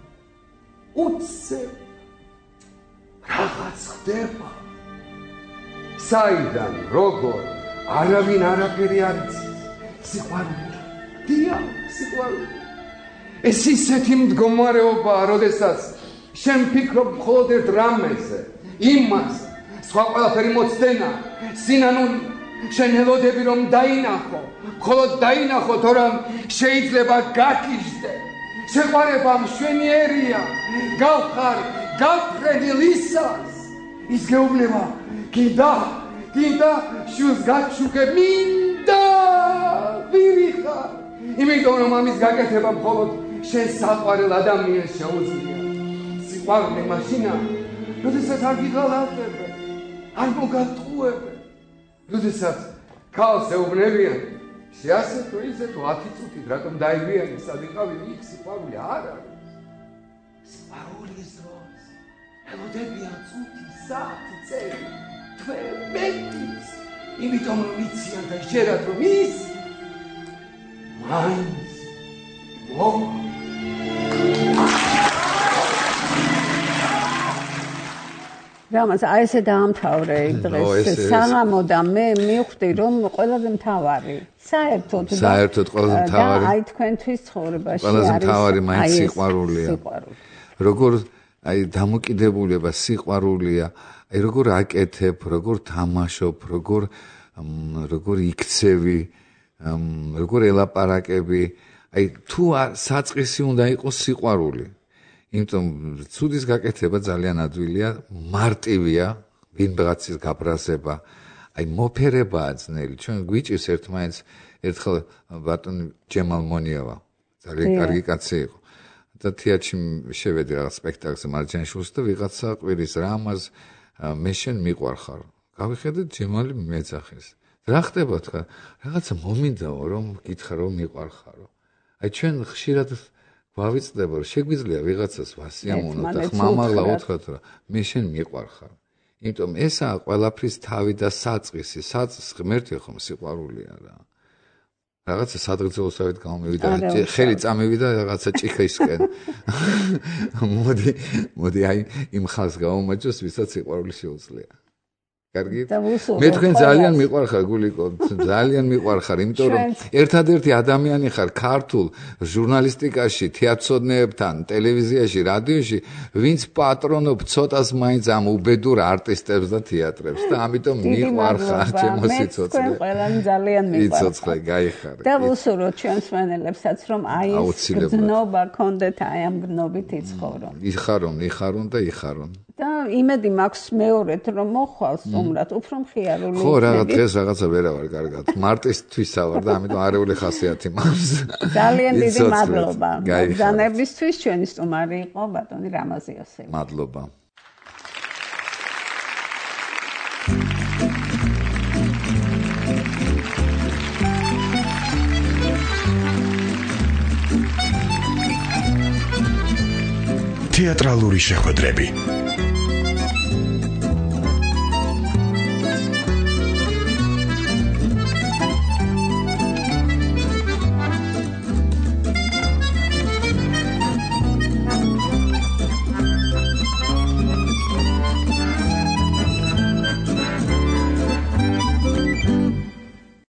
უცებ რაღაც ხდება. საიდან, როგორ, არავინ არაფერი არ იცის. სიყვარული. დიახ, სიყვარული. ეს ისეთი მდგომარეობაა, როდესაც შენ ფიქრობ მხოლოდ ერთ რამეზე, იმას, სხვა ყველაფერი მოცდენა, სინანული, შენ ელოდები რომ დაინახო, მხოლოდ დაინახო, თორემ შეიძლება გაკიჟდე. შეყვარება მშვენიერია, გავხარ, გავფრენილ ისას. ის გეუბნება, გინდა შულს გაჩუქე, მინდა ვირიხარ. იმიტომ რომ ამის გაკეთება მხოლოდ შენ საყვარელ ადამიანს შეუძლია. სიყვარული მაშინა, როდესაც არ გიღალატებენ, არ მოგატყუებენ, როდესაც ქალს ეუბნებიან, შეასე თუ ისე თუ 10 წუთით რატომ დაივიანე, სად იყავი, იქ სიყვარული არ არის. სიყვარულის დროს ელოდებიან წუთი, საათი, წელი, თვე, მეტიც, იმიტომ რომ იციან და ჟერათ რომ ის მაინც მოვა. რამაც აი ესე დაამთავრე დღეს საღამო და მე მივხვდი რომ ყველაზე მთავარი საერთოდ ყველაზე მთავარი აი თქვენთვის ცხოვრებაში ყველაზე მთავარი მაინც სიყვარულია. როგორ აი დამოკიდებულება სიყვარულია, აი როგორ აკეთებ, როგორ თამაშობ, როგორ იქცევი, როგორ ელაპარაკები, აი თუ საწყისი უნდა იყოს სიყვარული. იმიტომ ცუდის გაკეთება ძალიან ადვილია, მარტივია, ვინმეღაცის გაბრაზება, აი მოფერებაა ძნელი. ჩვენ გვიჭირს ერთმანეთს, ერთხელ ბატონი ჯემალ მონიავა, ძალიან კარგი კაცი იყო. და თეატრში შევედი რაღაც სპექტაკლზე მარჯანიშვილს და ვიღაცა ყვირის რა ამას მე შენ მიყვარხარ. გავიხედეთ ჯემალი მეძახეს. რა ხდება თქვა? რაღაცა მომინდაო რომ გითხრა რომ მიყვარხარო. აი ჩვენ ხშირად ვავიწყდება რომ შეგვიძლია ვიღაცას ვასიამოვნო და ხმამაღლა უთხრათ რომ მე შენ მიყვარხარ. იმიტომ ესაა ყველაფრის თავი და საწყისი. საწყის ღმერთი ხომ სიყვარულია რა. რაღაცა სადღეგრძელოსავით გამომივიდა, ხელი წამივიდა რაღაცა ჭიქისკენ. მოდი აი იმ ხალხს გავუმაჯოს, ვისაც სიყვარული შეუძლია. კარგი? მე თქვენ ძალიან მიყვარხარ გულიკო, ძალიან მიყვარხარ, იმიტომ რომ ერთადერთი ადამიანი ხარ ქართულ ჟურნალისტიკაში, თეატრცოდნეებთან, ტელევიზიაში, რადიოში, ვინც პატრონობ ცოტას მაინც ამ უბედურ არტისტებს და თეატრებს და ამიტომ მიყვარხარ ჩემო სიცოცხლე. თქვენ ყველანი ძალიან მიყვარხართ. სიცოცხლე გაიხარე. და ვუსურვოთ ჩვენს მსმენელებსაც რომ აი ეს გზნობა კონდეთ აი ამ გნობით იცხოვრონ. იხარონ და იხარონ. და იმედი მაქვს მეორედ რომ მოხვალ სტუმრად, უფრო მხიარული. ხო, რაღაც დღეს რაღაცა ვერავარ კარგად. მარტისთვის ავარ და ამიტომ არეული ხასიათი მაქვს. ძალიან დიდი მადლობა. ბრძანებისთვის ჩვენი სტუმარი იყო ბატონი რამაზიოსელი. მადლობა. თეატრალური შეხვედრები